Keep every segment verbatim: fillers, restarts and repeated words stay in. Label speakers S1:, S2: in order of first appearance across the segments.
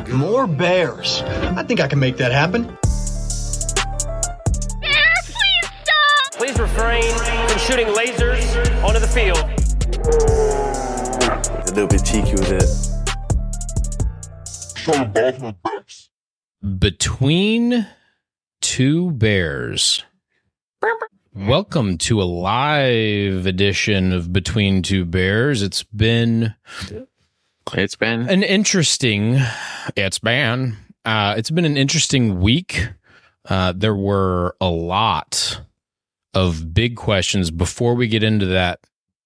S1: want more bears. I think I can make that happen.
S2: Bear, please stop!
S3: Please refrain from shooting lasers onto the field.
S4: A little bit cheeky with it.
S5: Between Two Bears. Welcome to a live edition of Between Two Bears. It's been
S4: It's been
S5: an interesting it's been uh it's been an interesting week. Uh there were a lot of big questions. Before we get into that,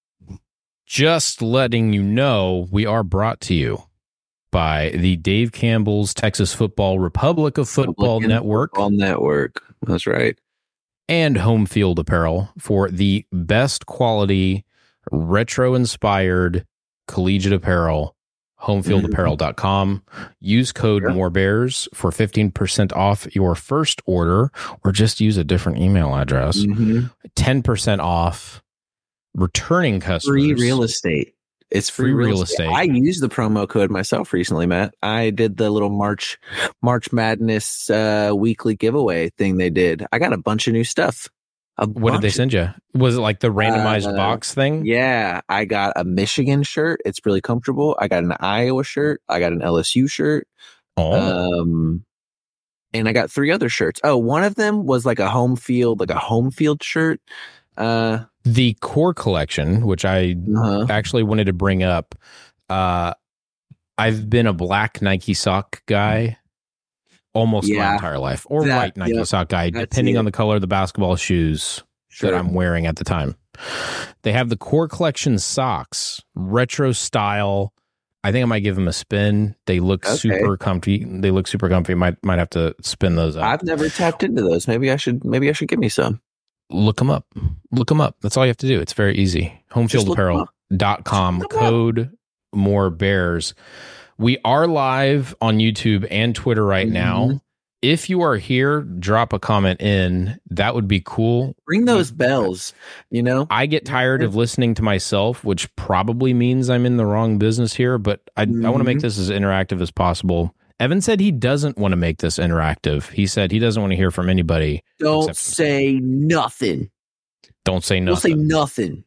S5: just letting you know, we are brought to you by the Dave Campbell's Texas Football Republic of Football
S4: Republican
S5: Network.
S4: Football Network. That's right.
S5: And Home Field Apparel for the best quality, retro-inspired collegiate apparel. home field apparel dot com. Use code
S4: Sure.
S5: MOREBEARS for fifteen percent off your first order, or just use a different email address.
S4: Mm-hmm.
S5: ten percent off returning customers.
S4: Free real estate. It's free,
S5: Free
S4: real,
S5: real
S4: estate.
S5: estate.
S4: I used the promo code myself recently, Matt. I did the little March March Madness uh, weekly giveaway thing they did. I got a bunch of new stuff. A
S5: What did they
S4: bunch.
S5: send you? Was it like the randomized
S4: Uh,
S5: box thing?
S4: Yeah, I got a Michigan shirt. It's really comfortable. I got an Iowa shirt. I got an L S U shirt.
S5: Oh,
S4: Um, and I got three other shirts. Oh, one of them was like a home field, like a home field shirt. Uh,
S5: the core collection, which I
S4: uh-huh.
S5: actually wanted to bring up. Uh, I've been a black Nike sock guy almost my
S4: Yeah.
S5: entire life, or
S4: That-
S5: white Nike
S4: yeah,
S5: sock guy,
S4: that's
S5: depending
S4: it.
S5: on the color of the basketball shoes
S4: Sure.
S5: that I'm wearing at the time. They have the core collection socks, retro style. I think I might give them a spin. They look
S4: Okay.
S5: super comfy. They look super comfy. Might might have to spin those up.
S4: I've never tapped into those. Maybe I should. Maybe I should give me some.
S5: Look them up. Look them up. That's all you have to do. It's very easy. home field
S4: Just look 'em
S5: apparel dot com.
S4: Just look 'em up.
S5: Code more bears. We are live on YouTube and Twitter right
S4: Mhm.
S5: now. If you are here, drop a comment in. That would be cool.
S4: Bring those bells. You know.
S5: I get tired of listening to myself, which probably means I'm in the wrong business here, but I, I want to make
S4: Mhm.
S5: this as interactive as possible. Evan said he doesn't want to make this interactive. He said he doesn't want to hear from anybody.
S4: Don't
S5: except-
S4: say nothing.
S5: Don't say
S4: Don't say
S5: nothing.
S4: nothing.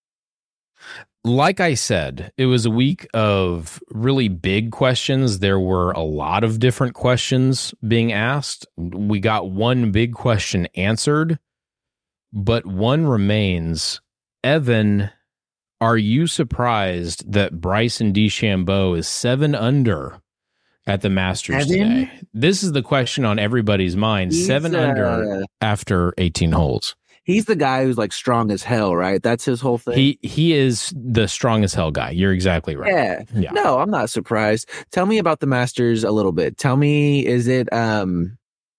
S5: Like I said, it was a week of really big questions. There were a lot of different questions being asked. We got one big question answered, but one remains. Evan, are you surprised that Bryson DeChambeau is seven under at the Masters
S4: Seven?
S5: today? This is the question on everybody's mind.
S4: He's,
S5: seven under
S4: uh,
S5: after eighteen holes.
S4: He's the guy who's like strong as hell, right? That's his whole thing.
S5: He he is the strong as hell guy. You're exactly right.
S4: Yeah.
S5: Yeah.
S4: No, I'm not surprised. Tell me about the Masters a little bit. Tell me, is it um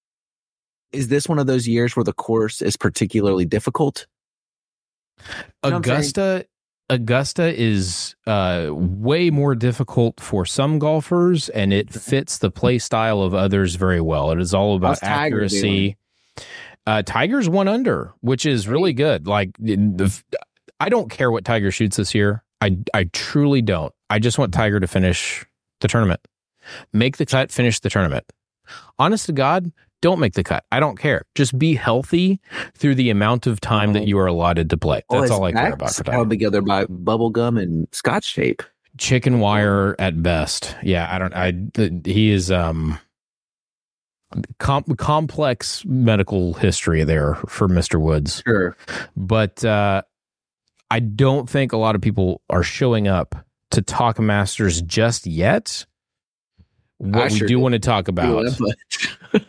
S4: is this one of those years where the course is particularly difficult? You know what I'm saying?
S5: Augusta Augusta is uh, way more difficult for some golfers, and it fits the play style of others very well. It is all about
S4: How's Tiger
S5: accuracy. Uh, Tiger's one under, which is really good. Like, the, I don't care what Tiger shoots this year. I I truly don't. I just want Tiger to finish the tournament, make the cut, finish the tournament. Honest to God, don't make the cut. I don't care. Just be healthy through the amount of time that you are allotted to play.
S4: Oh,
S5: That's
S4: his
S5: all I care about
S4: back's
S5: for
S4: held
S5: Tiger.
S4: together by bubble gum and scotch tape.
S5: Chicken wire at best. Yeah, I don't. I he is um com- complex medical history there for Mister Woods,
S4: Sure.
S5: but uh, I don't think a lot of people are showing up to talk Masters just yet. What
S4: I
S5: we
S4: sure
S5: do
S4: did.
S5: want to talk about.
S4: But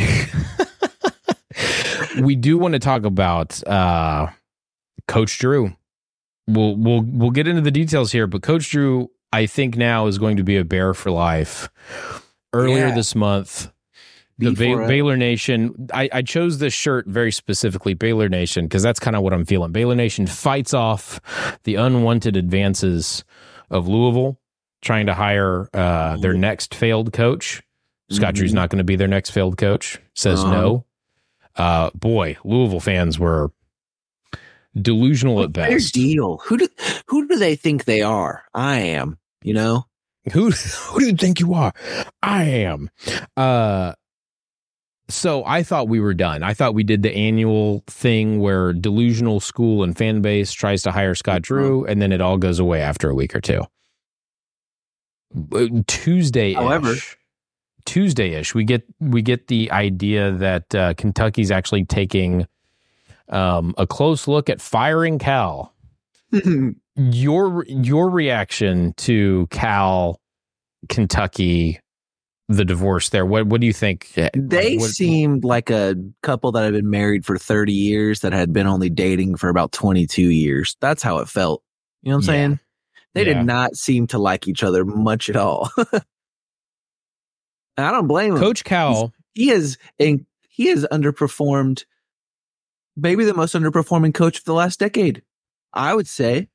S5: We do want to talk about uh, Coach Drew. We'll we'll we'll get into the details here, but Coach Drew, I think now is going to be a Bear for life. Earlier
S4: Yeah.
S5: this month, the
S4: B four
S5: ba-
S4: O.
S5: Baylor Nation. I, I chose this shirt very specifically, Baylor Nation, because that's kind of what I'm feeling. Baylor Nation fights off the unwanted advances of Louisville, trying to hire uh, their next failed coach. Scott
S4: Mhm.
S5: Drew's not going to be their next failed coach. Says
S4: Uh-huh.
S5: no. Uh, boy, Louisville fans were delusional at
S4: What's their
S5: best.
S4: deal? Who do who do they think they are? I am. You know,
S5: Who who do you think you are? I am. Uh, so I thought we were done. I thought we did the annual thing where delusional school and fan base tries to hire Scott Drew, and then it all goes away after a week or two. Tuesday,
S4: However,
S5: Tuesday-ish, we get we get the idea that uh, Kentucky's actually taking um, a close look at firing Cal. your your reaction to Cal, Kentucky, the divorce there. What what do you think?
S4: They
S5: what,
S4: seemed like a couple that had been married for thirty years that had been only dating for about twenty-two years. That's how it felt. You know what I'm
S5: Yeah.
S4: saying? They
S5: Yeah.
S4: did not seem to like each other much at all. And I don't blame him.
S5: Coach Cal.
S4: He is in, he has underperformed, maybe the most underperforming coach of the last decade, I would say.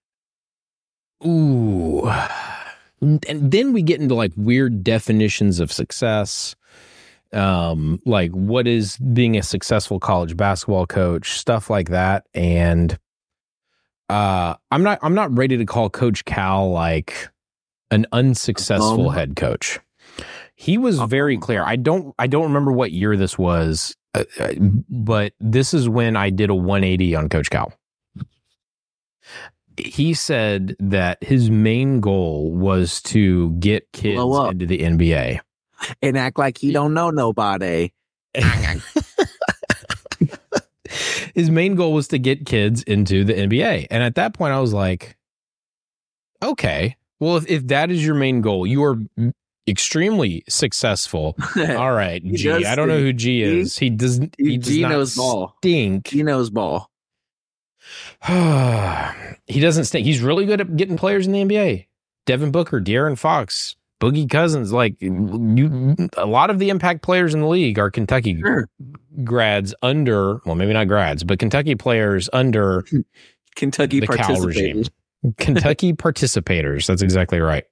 S5: Ooh. And then we get into like weird definitions of success. Um, like what is being a successful college basketball coach, stuff like that. And uh I'm not I'm not ready to call Coach Cal like an unsuccessful
S4: Um,
S5: head coach. He was very clear. I don't I don't remember what year this was, uh, uh, but this is when I did a one eighty on Coach Cal. He said that his main goal was to get kids
S4: Blow up.
S5: into the N B A.
S4: And act like he don't know nobody.
S5: His main goal was to get kids into the N B A. And at that point, I was like, okay, well, if, if that is your main goal, you are extremely successul. All right,
S4: He
S5: G.
S4: does
S5: I don't know who G
S4: stink.
S5: is. He doesn't. He does
S4: G
S5: not
S4: knows ball.
S5: stink.
S4: He knows ball.
S5: He doesn't stink. He's really good at getting players in the N B A. Devin Booker, De'Aaron Fox, Boogie Cousins. Like you, a lot of the impact players in the league are Kentucky
S4: Sure.
S5: grads under. Well, maybe not grads, but Kentucky players under
S4: Kentucky
S5: the Cal regime.
S4: participated.
S5: Kentucky participators. That's exactly right.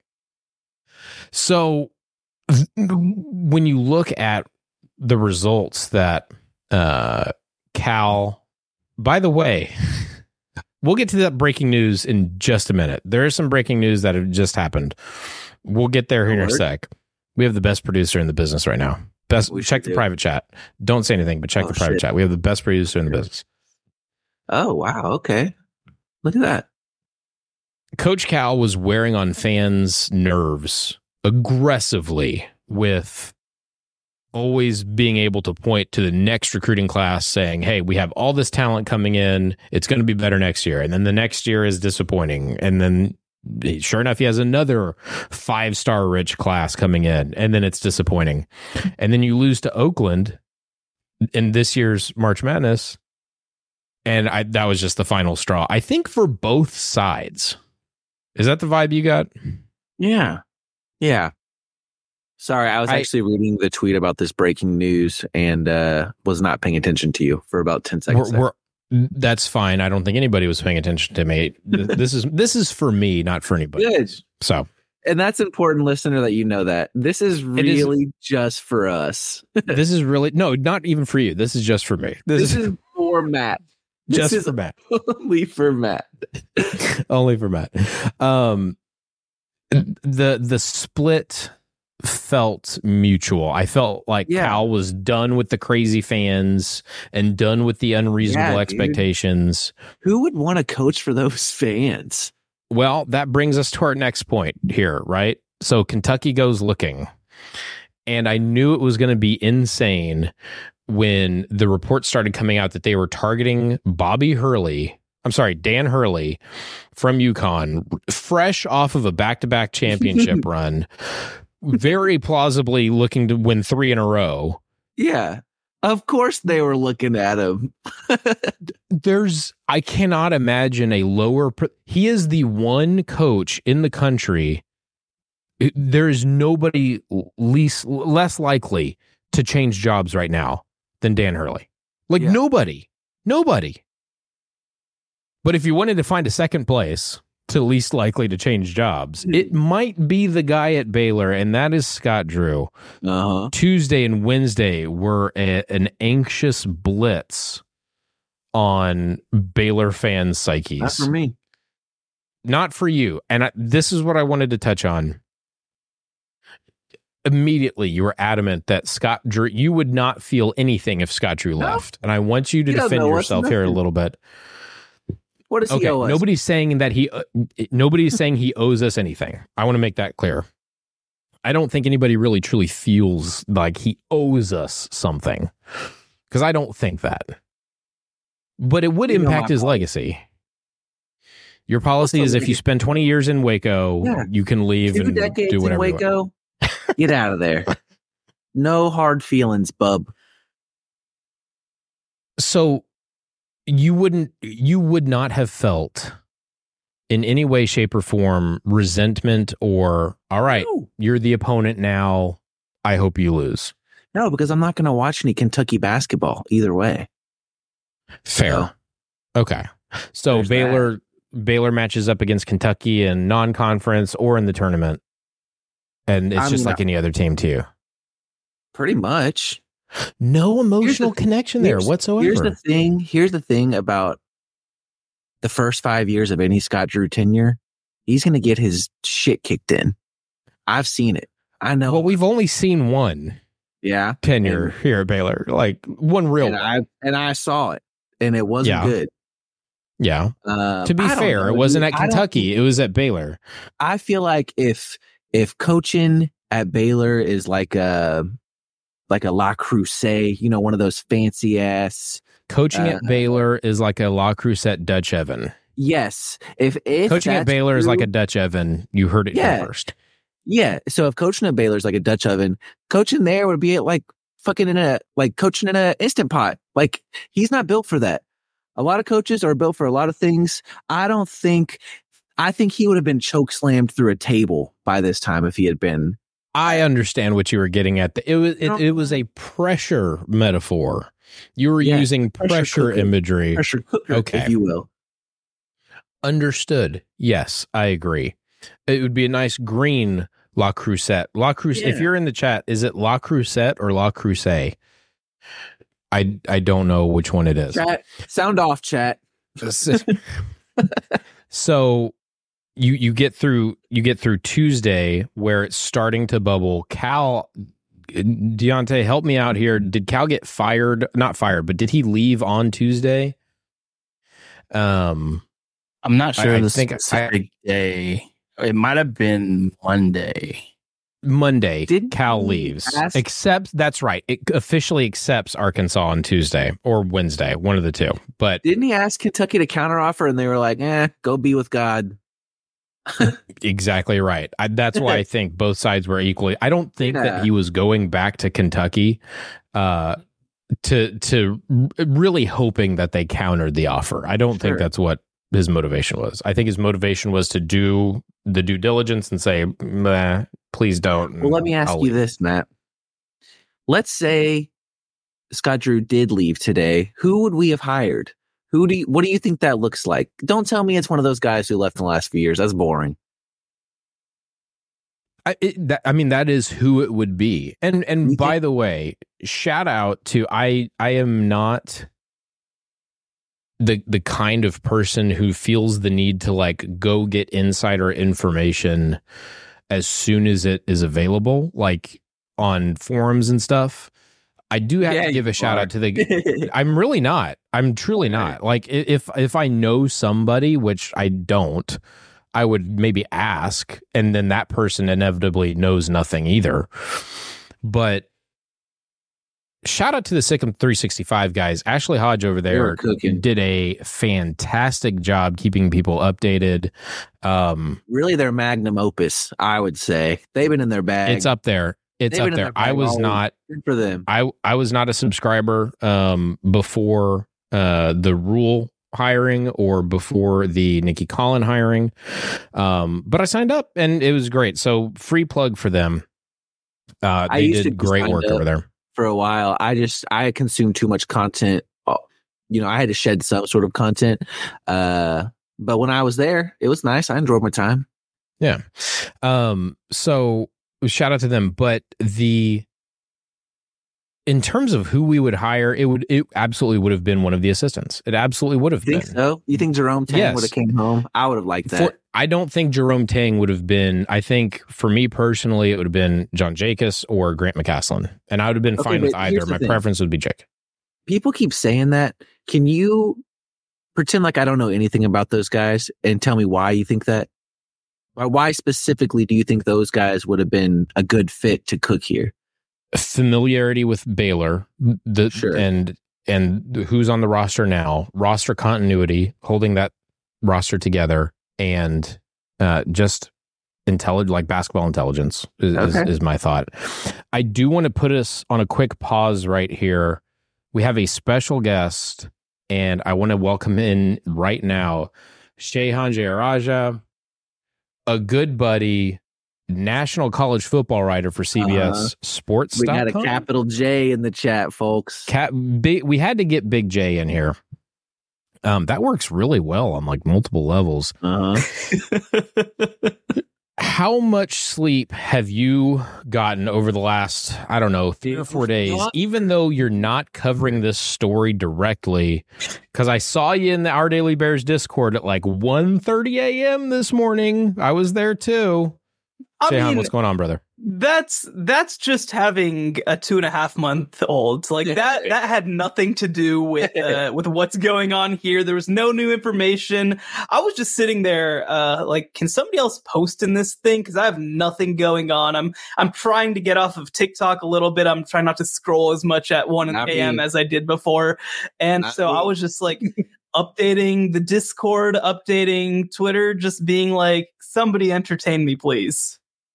S5: So th- when you look at the results that uh, Cal, by the way, we'll get to that breaking news in just a minute. There is some breaking news that have just happened. We'll get there here in a
S4: Word.
S5: sec. We have the best producer in the business right now. Best.
S4: We
S5: Check
S4: sure
S5: the
S4: do.
S5: private chat. Don't say anything, but check
S4: Oh,
S5: the private
S4: shit.
S5: chat. We have the best producer in the business.
S4: Oh, wow. Okay. Look at that.
S5: Coach Cal was wearing on fans' nerves aggressively with always being able to point to the next recruiting class saying, hey, we have all this talent coming in. It's going to be better next year. And then the next year is disappointing. And then sure enough, he has another five-star rich class coming in. And then it's disappointing. And then you lose to Oakland in this year's March Madness. And I, that was just the final straw. I think for both sides. Is that the vibe you got?
S4: Yeah. Yeah. Sorry, I was
S5: I-
S4: actually reading the tweet about this breaking news and uh, was not paying attention to you for about ten seconds.
S5: We're, we're, that's fine. I don't think anybody was paying attention to me. Th- This is this is for me, not for anybody.
S4: Good.
S5: So
S4: And that's important, listener, that you know that. This is
S5: is-
S4: really just for us.
S5: this is really no, not even for you. This is just for me. This,
S4: This
S5: is
S4: is for Matt.
S5: just
S4: This
S5: for
S4: is
S5: Matt.
S4: only for Matt.
S5: Only for Matt. Um, the the split felt mutual. I felt like
S4: Yeah.
S5: Cal was done with the crazy fans and done with the unreasonable
S4: Yeah, dude.
S5: expectations.
S4: Who would want to coach for those fans?
S5: Well, that brings us to our next point here, right? So Kentucky goes looking. And I knew it was going to be insane when the reports started coming out that they were targeting Bobby Hurley. I'm sorry, Dan Hurley from UConn, fresh off of a back-to-back championship run, very plausibly looking to win three in a row.
S4: Yeah. Of course they were looking at him.
S5: There's, I cannot imagine a lower, pr- he is the one coach in the country. It- there is nobody least, less likely to change jobs right now than Dan Hurley. Like
S4: Yeah.
S5: nobody, nobody. But if you wanted to find a second place to least likely to change jobs, it might be the guy at Baylor, and that is Scott Drew.
S4: Uh-huh.
S5: Tuesday and Wednesday were a, an anxious blitz on Baylor fans' psyches.
S4: Not for me.
S5: Not for you. And I, this is what I wanted to touch on. Immediately, you were adamant that Scott Drew, you would not feel anything if Scott Drew
S4: No.
S5: left. And I want you to
S4: He doesn't
S5: defend
S4: know what's
S5: yourself here a
S4: nothing.
S5: little bit.
S4: What does he
S5: Okay,
S4: owe us?
S5: nobody's saying that he, uh, nobody's saying he owes us anything. I want to make that clear. I don't think anybody really truly feels like he owes us something, because I don't think that. But it would
S4: You know
S5: impact
S4: my
S5: his
S4: policy.
S5: legacy. Your policy
S4: What's
S5: is
S4: the
S5: if you
S4: legacy?
S5: spend twenty years in Waco,
S4: Yeah.
S5: you can leave
S4: Two
S5: and
S4: decades
S5: do
S4: in
S5: whatever you want.
S4: Waco. Get out of there. No hard feelings, bub.
S5: So you wouldn't, you would not have felt in any way, shape, or form resentment or, all right,
S4: No.
S5: you're the opponent now, I hope you lose.
S4: No, because I'm not going to watch any Kentucky basketball either way.
S5: Fair.
S4: So,
S5: Okay. So
S4: There's
S5: Baylor Baylor matches up against Kentucky in non-conference or in the tournament. And it's
S4: I
S5: just
S4: mean,
S5: like any other team too.
S4: pretty much.
S5: No emotional
S4: thing.
S5: connection there
S4: Here's-
S5: whatsoever.
S4: Here's the thing. Here's the thing about the first five years of any Scott Drew tenure. He's going to get his shit kicked in. I've seen it. I know.
S5: Well, we've only seen one
S4: yeah.
S5: tenure
S4: And-
S5: here at Baylor, like one real
S4: And
S5: one.
S4: I, and I saw it, and it wasn't
S5: Yeah.
S4: good.
S5: Yeah.
S4: Um,
S5: To be
S4: I don't
S5: fair,
S4: know,
S5: it wasn't
S4: dude.
S5: at
S4: I don't
S5: Kentucky. It was at Baylor.
S4: I feel like if if coaching at Baylor is like a like a La Crusade, you know, one of those fancy ass.
S5: Coaching
S4: Uh,
S5: at Baylor is like a La Crusette Dutch Evan.
S4: Yes, if if
S5: Coaching at
S4: that's
S5: Baylor is like
S4: true-
S5: a Dutch Evan. You heard it
S4: Yeah.
S5: here first.
S4: yeah. So if coaching at Baylor is like a Dutch oven, coaching there would be like fucking in a like coaching in a Instant Pot. Like he's not built for that. A lot of coaches are built for a lot of things. I don't think. I think he would have been choke slammed through a table by this time if he had been.
S5: I understand what you were getting at. It was it,
S4: No.
S5: it was a pressure metaphor. You were
S4: Yeah,
S5: using
S4: pressure
S5: pressure
S4: cooker.
S5: imagery.
S4: Pressure cooker,
S5: Okay.
S4: if you will.
S5: Understood. Yes, I agree. It would be a nice green La Crusette. La Crusette. If
S4: Yeah.
S5: you're in the chat, is it La Crusette or La Crusade? I I don't know which one it is.
S4: Chat, sound off, chat.
S5: So you you get through you get through Tuesday where it's starting to bubble. Cal, Deontay, help me out here. Did Cal get fired? Not fired, but did he leave on Tuesday? Um,
S6: I'm not sure
S5: I- I
S6: the
S5: think I-
S6: specific day. It might have been Monday.
S5: Monday,
S4: Didn't
S5: Cal
S4: he
S5: leaves.
S4: ask-
S5: Except that's right. It officially accepts Arkansas on Tuesday or Wednesday, one of the two. But
S4: Didn't he ask Kentucky to counteroffer, and they were like, "Eh, go be with God."
S5: exactly right. I, that's why I think both sides were equally. I don't think
S4: Yeah.
S5: that he was going back to Kentucky uh, to to r- really hoping that they countered the offer. I don't think
S4: Sure.
S5: that's what his motivation was. I think his motivation was to do the due diligence and say, "Meh, please don't."
S4: Well, let me ask
S5: I'll
S4: you
S5: leave.
S4: this, Matt. Let's say Scott Drew did leave today. Who would we have hired? Who do you, what do you think that looks like? Don't tell me it's one of those guys who left in the last few years. That's boring.
S5: I, it, that, I mean, that is who it would be. And and
S4: You
S5: by
S4: think-
S5: the way, shout out to I. I am not the the kind of person who feels the need to like go get insider information as soon as it is available, like on forums and stuff. I do have
S4: Yeah,
S5: to give
S4: you
S5: a shout
S4: are.
S5: out to the. I'm really not. I'm truly not. Like i- if if I know somebody, which I don't, I would maybe ask, and then that person inevitably knows nothing either. But shout out to the Sikkim three sixty-five guys. Ashley Hodge over
S4: They were
S5: there
S4: cooking.
S5: did a fantastic job keeping people updated. Um,
S4: Really, their magnum opus, I would say. They've been in their bag.
S5: it's up there. It's
S4: They've
S5: up
S4: been in
S5: there.
S4: their
S5: I
S4: bag
S5: was
S4: all
S5: not.
S4: Good for them.
S5: I I was not a subscriber um, before uh, the Rule hiring or before the Nikki Collin hiring, um, but I signed up and it was great. So free plug for them. Uh,
S4: I
S5: they
S4: used to
S5: did
S4: be
S5: great
S4: signed
S5: work
S4: up.
S5: over there.
S4: For a while, I just I consumed too much content. Uh, You know, I had to shed some sort of content. Uh, but when I was there, it was nice. I enjoyed my time.
S5: Yeah. Um, so shout out to them. But the in terms of who we would hire, it would it absolutely would have been one of the assistants. It absolutely would have
S4: You think
S5: been.
S4: so? You think Jerome Tang
S5: Yes.
S4: would have came home? I would have liked that.
S5: For I don't think Jerome Tang would have been. I think for me personally, it would have been John Jacobs or Grant McCasland, and I would have been
S4: Okay,
S5: fine with
S4: but
S5: either.
S4: here's the
S5: My
S4: thing.
S5: preference would be Jake.
S4: People keep saying that. Can you pretend like I don't know anything about those guys and tell me why you think that? Why, why specifically do you think those guys would have been a good fit to cook here?
S5: Familiarity with Baylor, the
S4: Sure.
S5: and and who's on the roster now, roster continuity, holding that roster together, and uh, just intelligent, like basketball intelligence is,
S4: Okay.
S5: is, is my thought. I do want to put us on a quick pause right here. We have a special guest, and I want to welcome in right now Shehan Jayaraja, a good buddy, national college football writer for C B S
S4: Uh-huh.
S5: Sports.
S4: We got a capital J in the chat, folks.
S5: Cat, big, we had to get Big J in here. Um, that works really well on like multiple levels.
S4: Uh-huh.
S5: How much sleep have you gotten over the last, I don't know, three or four days, even though you're not covering this story directly? Because I saw you in the Our Daily Bears Discord at like one thirty a.m. this morning. I was there too.
S7: I
S5: Shehan,
S7: mean,
S5: what's going on, brother?
S7: that's that's just having a two and a half month old. Like that that had nothing to do with uh, with what's going on here. There was no new information. I was just sitting there, uh, like, can somebody else post in this thing? Because I have nothing going on. I'm I'm trying to get off of TikTok a little bit. I'm trying not to scroll as much at one
S4: Not
S7: a.m.
S4: me.
S7: as I did before, and
S4: Not
S7: so
S4: me.
S7: I was just like updating the Discord, updating Twitter, just being like, somebody entertain me, please.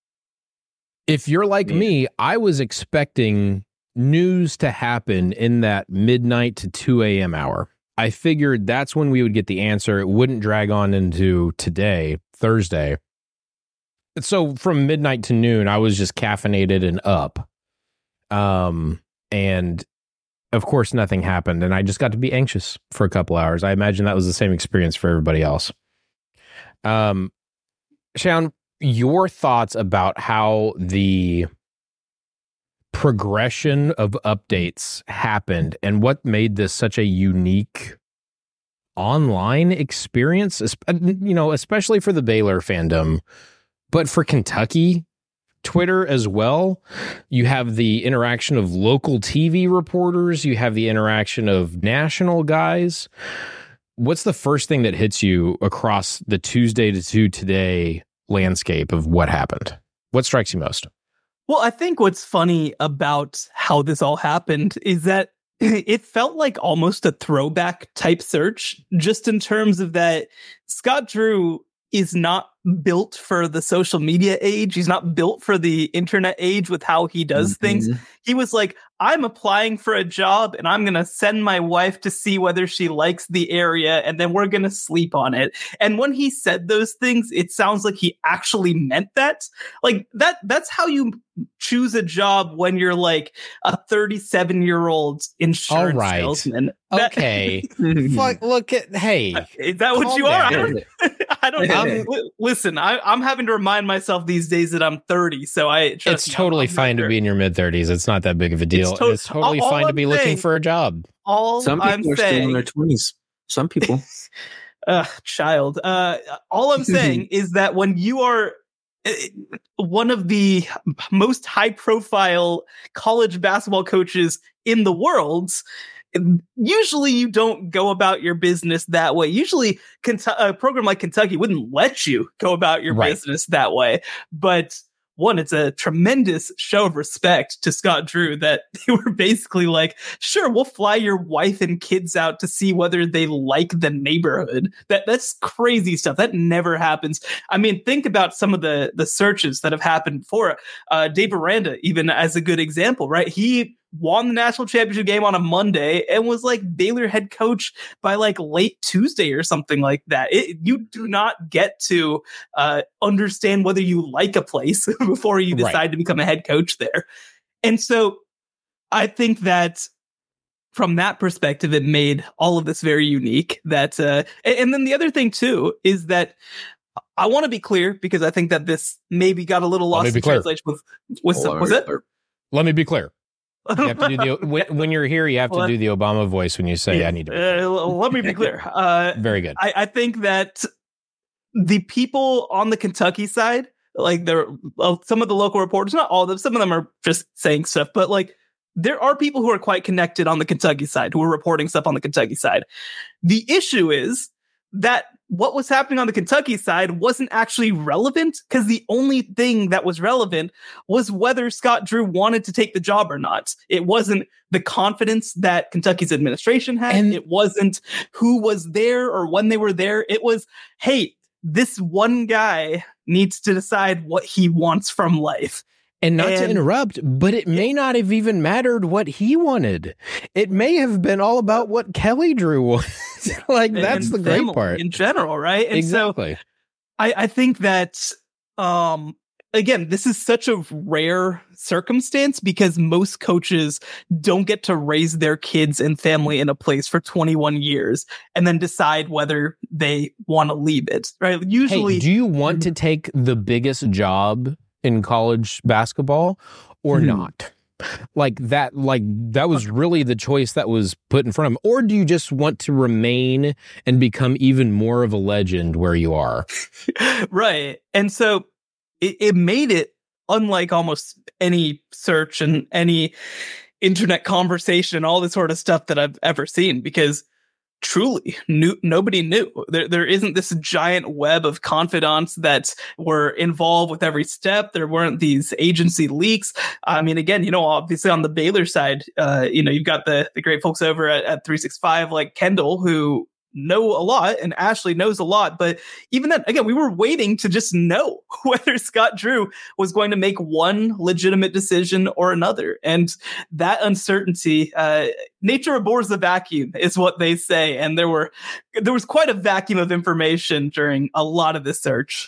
S5: If you're like
S4: Yeah.
S5: me, I was expecting news to happen in that midnight to two a.m. hour. I figured that's when we would get the answer. It wouldn't drag on into today, Thursday. So from midnight to noon, I was just caffeinated and up. Um, and of course, nothing happened. And I just got to be anxious for a couple hours. I imagine that was the same experience for everybody else. Um, Shehan, your thoughts about how the progression of updates happened and what made this such a unique online experience, es- you know, especially for the Baylor fandom, but for Kentucky Twitter as well. You have the interaction of local T V reporters, you have the interaction of national guys. What's the first thing that hits you across the Tuesday to two today landscape of what happened? What strikes you most?
S7: Well, I think what's funny about how this all happened is that it felt like almost a throwback type search, just in terms of that Scott Drew is not built for the social media age. He's not built for the internet age with how he does
S4: Mm-hmm.
S7: things. He was like, I'm applying for a job and I'm going to send my wife to see whether she likes the area and then we're going to sleep on it. And when he said those things, it sounds like he actually meant that. Like that, that's how you choose a job when you're like a thirty-seven year old insurance
S5: All right.
S7: salesman. That-
S5: Okay. Fuck, look at, hey.
S7: Is that what
S5: Calm
S7: you are? I
S5: down.
S7: don't, I don't know.
S5: Um,
S7: Li- Listen, I, I'm having to remind myself these days that I'm thirty, so I trust
S5: It's
S7: me,
S5: totally
S7: I'm- I'm
S5: fine to
S7: not
S5: be in your mid thirties. It's not that big of a deal.
S7: It's
S5: It's,
S7: to-
S5: it's totally
S7: all- all
S5: fine to
S7: I'm
S5: be looking
S7: saying-
S5: for a job.
S7: All
S4: Some people
S7: I'm
S4: are still in
S7: saying,
S4: their twenties. Some people.
S7: uh, child. Uh, all I'm saying is that when you are uh, one of the most high-profile college basketball coaches in the world, usually you don't go about your business that way. Usually, Kentu- a program like Kentucky wouldn't let you go about your
S5: Right.
S7: business that way. But one, it's a tremendous show of respect to Scott Drew that they were basically like, sure, we'll fly your wife and kids out to see whether they like the neighborhood. That that's crazy stuff. That never happens. I mean, think about some of the the searches that have happened before. Uh, Dave Aranda, even as a good example, right? He won the national championship game on a Monday and was like Baylor head coach by like late Tuesday or something like that. It, you do not get to uh, understand whether you like a place before you decide
S5: Right.
S7: to become a head coach there. And so I think that from that perspective, it made all of this very unique. That uh, and, and then the other thing too is that I want to be clear, because I think that this maybe got a little
S5: Let me
S7: lost
S5: be
S7: in
S5: clear.
S7: translation with with some, was it?
S5: Let me be clear. You have to do the when, when you're here. You have to
S7: What?
S5: do the Obama voice when you say, "I need to." Be
S7: Uh, let me be clear. Uh,
S5: Very good.
S7: I, I think that the people on the Kentucky side, like there, well, some of the local reporters, not all of them, some of them are just saying stuff, but like there are people who are quite connected on the Kentucky side who are reporting stuff on the Kentucky side. The issue is that what was happening on the Kentucky side wasn't actually relevant, because the only thing that was relevant was whether Scott Drew wanted to take the job or not. It wasn't the confidence that Kentucky's administration had. And it wasn't who was there or when they were there. It was, hey, this one guy needs to decide what he wants from life.
S5: And not
S7: And-
S5: to interrupt, but it may not have even mattered what he wanted. It may have been all about what Kelly Drew wanted. Like, that's
S7: and
S5: the great
S7: family
S5: part.
S7: in general, right? And
S5: Exactly.
S7: so I, I think that, um, again, this is such a rare circumstance because most coaches don't get to raise their kids and family in a place for twenty-one years and then decide whether they want to leave it, right? Usually,
S5: Hey, do you want to take the biggest job in college basketball or
S7: Hmm.
S5: not? Like that, like that was really the choice that was put in front of him. Or do you just want to remain and become even more of a legend where you are?
S7: right. And so it, it made it unlike almost any search and any internet conversation and all this sort of stuff that I've ever seen, because truly knew, nobody knew. There, there isn't this giant web of confidants that were involved with every step. There weren't these agency leaks. I mean, again, you know, obviously on the Baylor side, uh, you know, you've got the, the great folks over at, at three sixty-five, like Kendall, who know a lot, and Ashley knows a lot. But even then, again, we were waiting to just know whether Scott Drew was going to make one legitimate decision or another. And that uncertainty, uh, nature abhors the vacuum, is what they say. And there were there was quite a vacuum of information during a lot of this search.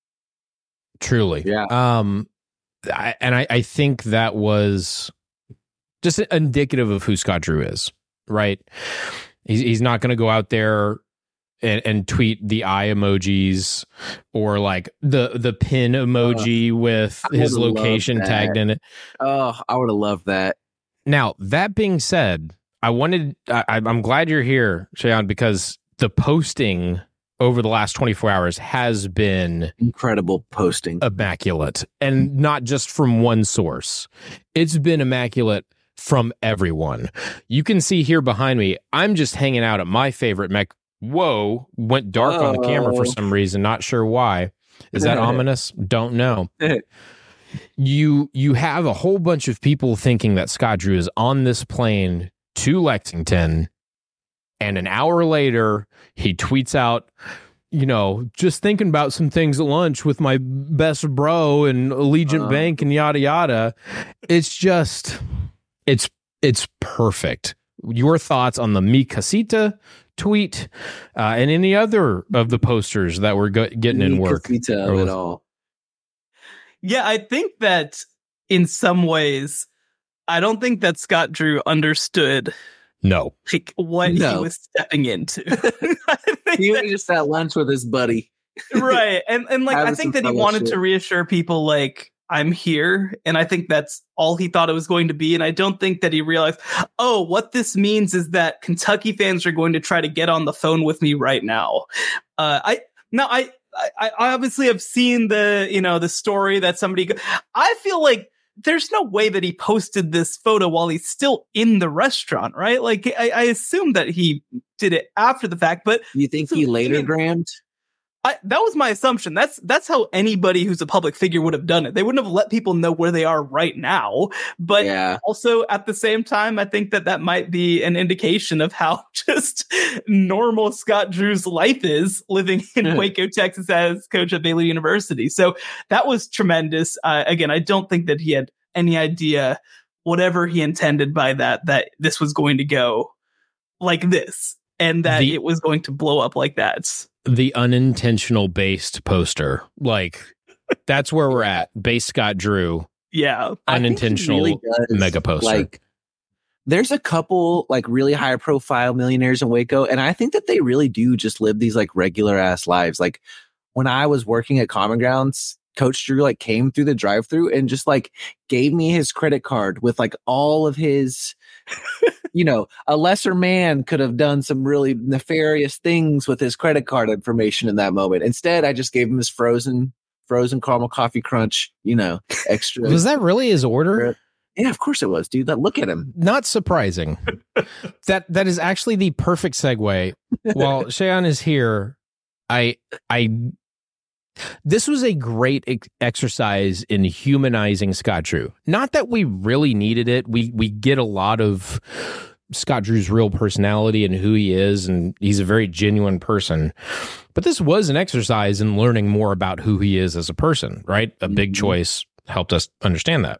S5: Truly.
S4: Yeah.
S5: Um, I, and I, I think that was just indicative of who Scott Drew is, right? He's, he's not going to go out there and, and tweet the eye emojis or like the, the pin emoji uh, with
S4: I
S5: his
S4: would've
S5: location
S4: loved
S5: tagged
S4: that.
S5: in it.
S4: Oh, I would have loved that.
S5: Now, that being said, I wanted, I, I'm glad you're here, Shayon, because the posting over the last twenty-four hours has been
S4: Incredible posting.
S5: immaculate, and not just from one source. It's been immaculate from everyone. You can see here behind me, I'm just hanging out at my favorite mech. Whoa, went dark on the camera for
S4: Oh.
S5: some reason. Not sure why. Is that ominous? Don't know. You you have a whole bunch of people thinking that Scott Drew is on this plane to Lexington, and an hour later he tweets out, you know, just thinking about some things at lunch with my best bro and Allegiant
S4: Uh.
S5: Bank and yada yada. It's just, it's it's perfect. Your thoughts on the Mi Casita tweet uh, and any other of the posters that were go- getting in work?
S4: Casita of it all.
S7: Yeah, I think that in some ways, I don't think that Scott Drew understood
S5: No.
S7: like what he
S4: No.
S7: was stepping into. I think
S4: He
S7: that-
S4: was just at lunch with his buddy.
S7: right, and and like I
S4: Having
S7: think
S4: some
S7: that he wanted
S4: fellowship.
S7: to reassure people, like, I'm here, and I think that's all he thought it was going to be. And I don't think that he realized, oh, what this means is that Kentucky fans are going to try to get on the phone with me right now. Uh, I now I. I, I obviously have seen the, you know, the story that somebody, go- I feel like there's no way that he posted this photo while he's still in the restaurant, right? Like, I, I assume that he did it after the fact, but
S4: You think he later grammed?
S7: I, that was my assumption. That's that's how anybody who's a public figure would have done it. They wouldn't have let people know where they are right now. But
S4: Yeah.
S7: also at the same time, I think that that might be an indication of how just normal Scott Drew's life is, living in
S4: Yeah.
S7: Waco, Texas, as coach at Baylor University. So that was tremendous. Uh, again, I don't think that he had any idea, whatever he intended by that, that this was going to go like this, and that
S5: The-
S7: it was going to blow up like that.
S5: The unintentional based poster. Like, that's where we're at. Base Scott Drew,
S7: Yeah.
S4: I think he
S5: unintentional
S4: really does,
S5: mega poster.
S4: Like, there's a couple like really high profile millionaires in Waco, and I think that they really do just live these like regular ass lives. Like when I was working at Common Grounds, Coach Drew like came through the drive through and just like gave me his credit card with like all of his you know, a lesser man could have done some really nefarious things with his credit card information in that moment. Instead, I just gave him his frozen, frozen caramel coffee crunch, you know, extra.
S5: Was that really his order?
S4: Yeah, of course it was, dude. That, look at him.
S5: Not surprising. that that is actually the perfect segue. While Shayon is here, I I this was a great ex- exercise in humanizing Scott Drew. Not that we really needed it. We we get a lot of Scott Drew's real personality and who he is, and he's a very genuine person. But this was an exercise in learning more about who he is as a person, right? A big
S4: Mm-hmm.
S5: choice helped us understand that.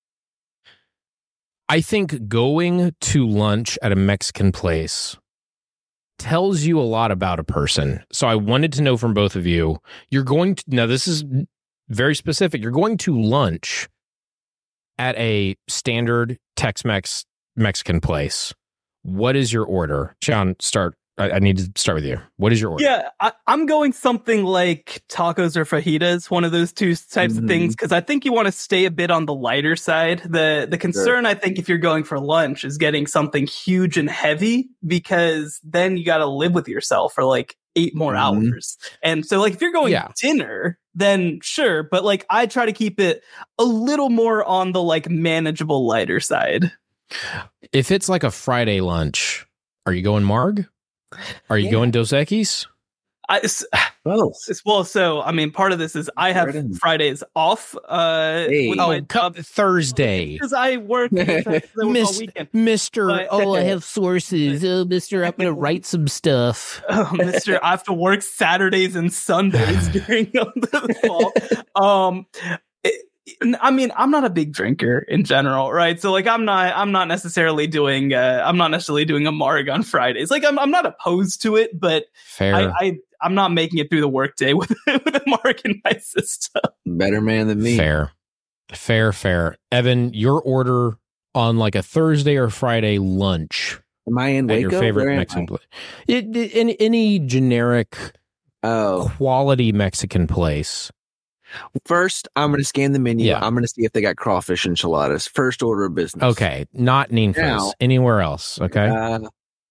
S5: I think going to lunch at a Mexican place tells you a lot about a person. So I wanted to know from both of you, you're going to, now this is very specific, you're going to lunch at a standard Tex-Mex Mexican place. What is your order? John, start. I, I need to start with you. What is your order?
S7: Yeah, I, I'm going something like tacos or fajitas, one of those two types
S4: Mhm.
S7: of things, because I think you want to stay a bit on the lighter side. The the concern, I think, if you're going for lunch is getting something huge and heavy, because then you got to live with yourself for like eight more
S4: Mhm.
S7: hours. And so, like, if you're going
S5: Yeah.
S7: dinner, then sure. But like, I try to keep it a little more on the like manageable, lighter side.
S5: If it's like a Friday lunch, are you going Marg? Are you
S4: Yeah.
S5: going Dos Equis?
S7: I, s-
S4: Both.
S7: s- well, so I mean, part of this is I have
S4: Right in.
S7: Fridays off. Uh,
S4: Hey.
S7: with
S5: Oh,
S7: my
S5: co-
S7: job.
S5: Thursday.
S7: Because I work all
S5: Miss-
S7: weekend.
S5: Mister
S7: But-
S5: Oh, I have sources. Oh, Mister I'm going to write some stuff.
S7: Oh, Mister I have to work Saturdays and Sundays during the fall. Um, it- I mean, I'm not a big drinker in general, right? So, like, I'm not, I'm not necessarily doing, uh, I'm not necessarily doing a Marg on Fridays. Like, I'm, I'm not opposed to it, but
S5: Fair.
S7: I, I, I'm not making it through the workday with, with a Marg in my system.
S4: Better man than me.
S5: Fair. Fair, fair. Evan, your order on like a Thursday or Friday lunch
S4: Am I in
S5: at
S4: Waco?
S5: your favorite
S4: Where am
S5: Mexican
S4: I?
S5: place. It, it- any, any generic
S4: Oh,
S5: quality Mexican place.
S4: first I'm going to scan the menu.
S5: Yeah.
S4: I'm going to see if they got crawfish enchiladas. First order of business.
S5: Okay. Not Ninfas.
S4: Now-
S5: Anywhere else. Okay.
S4: Uh,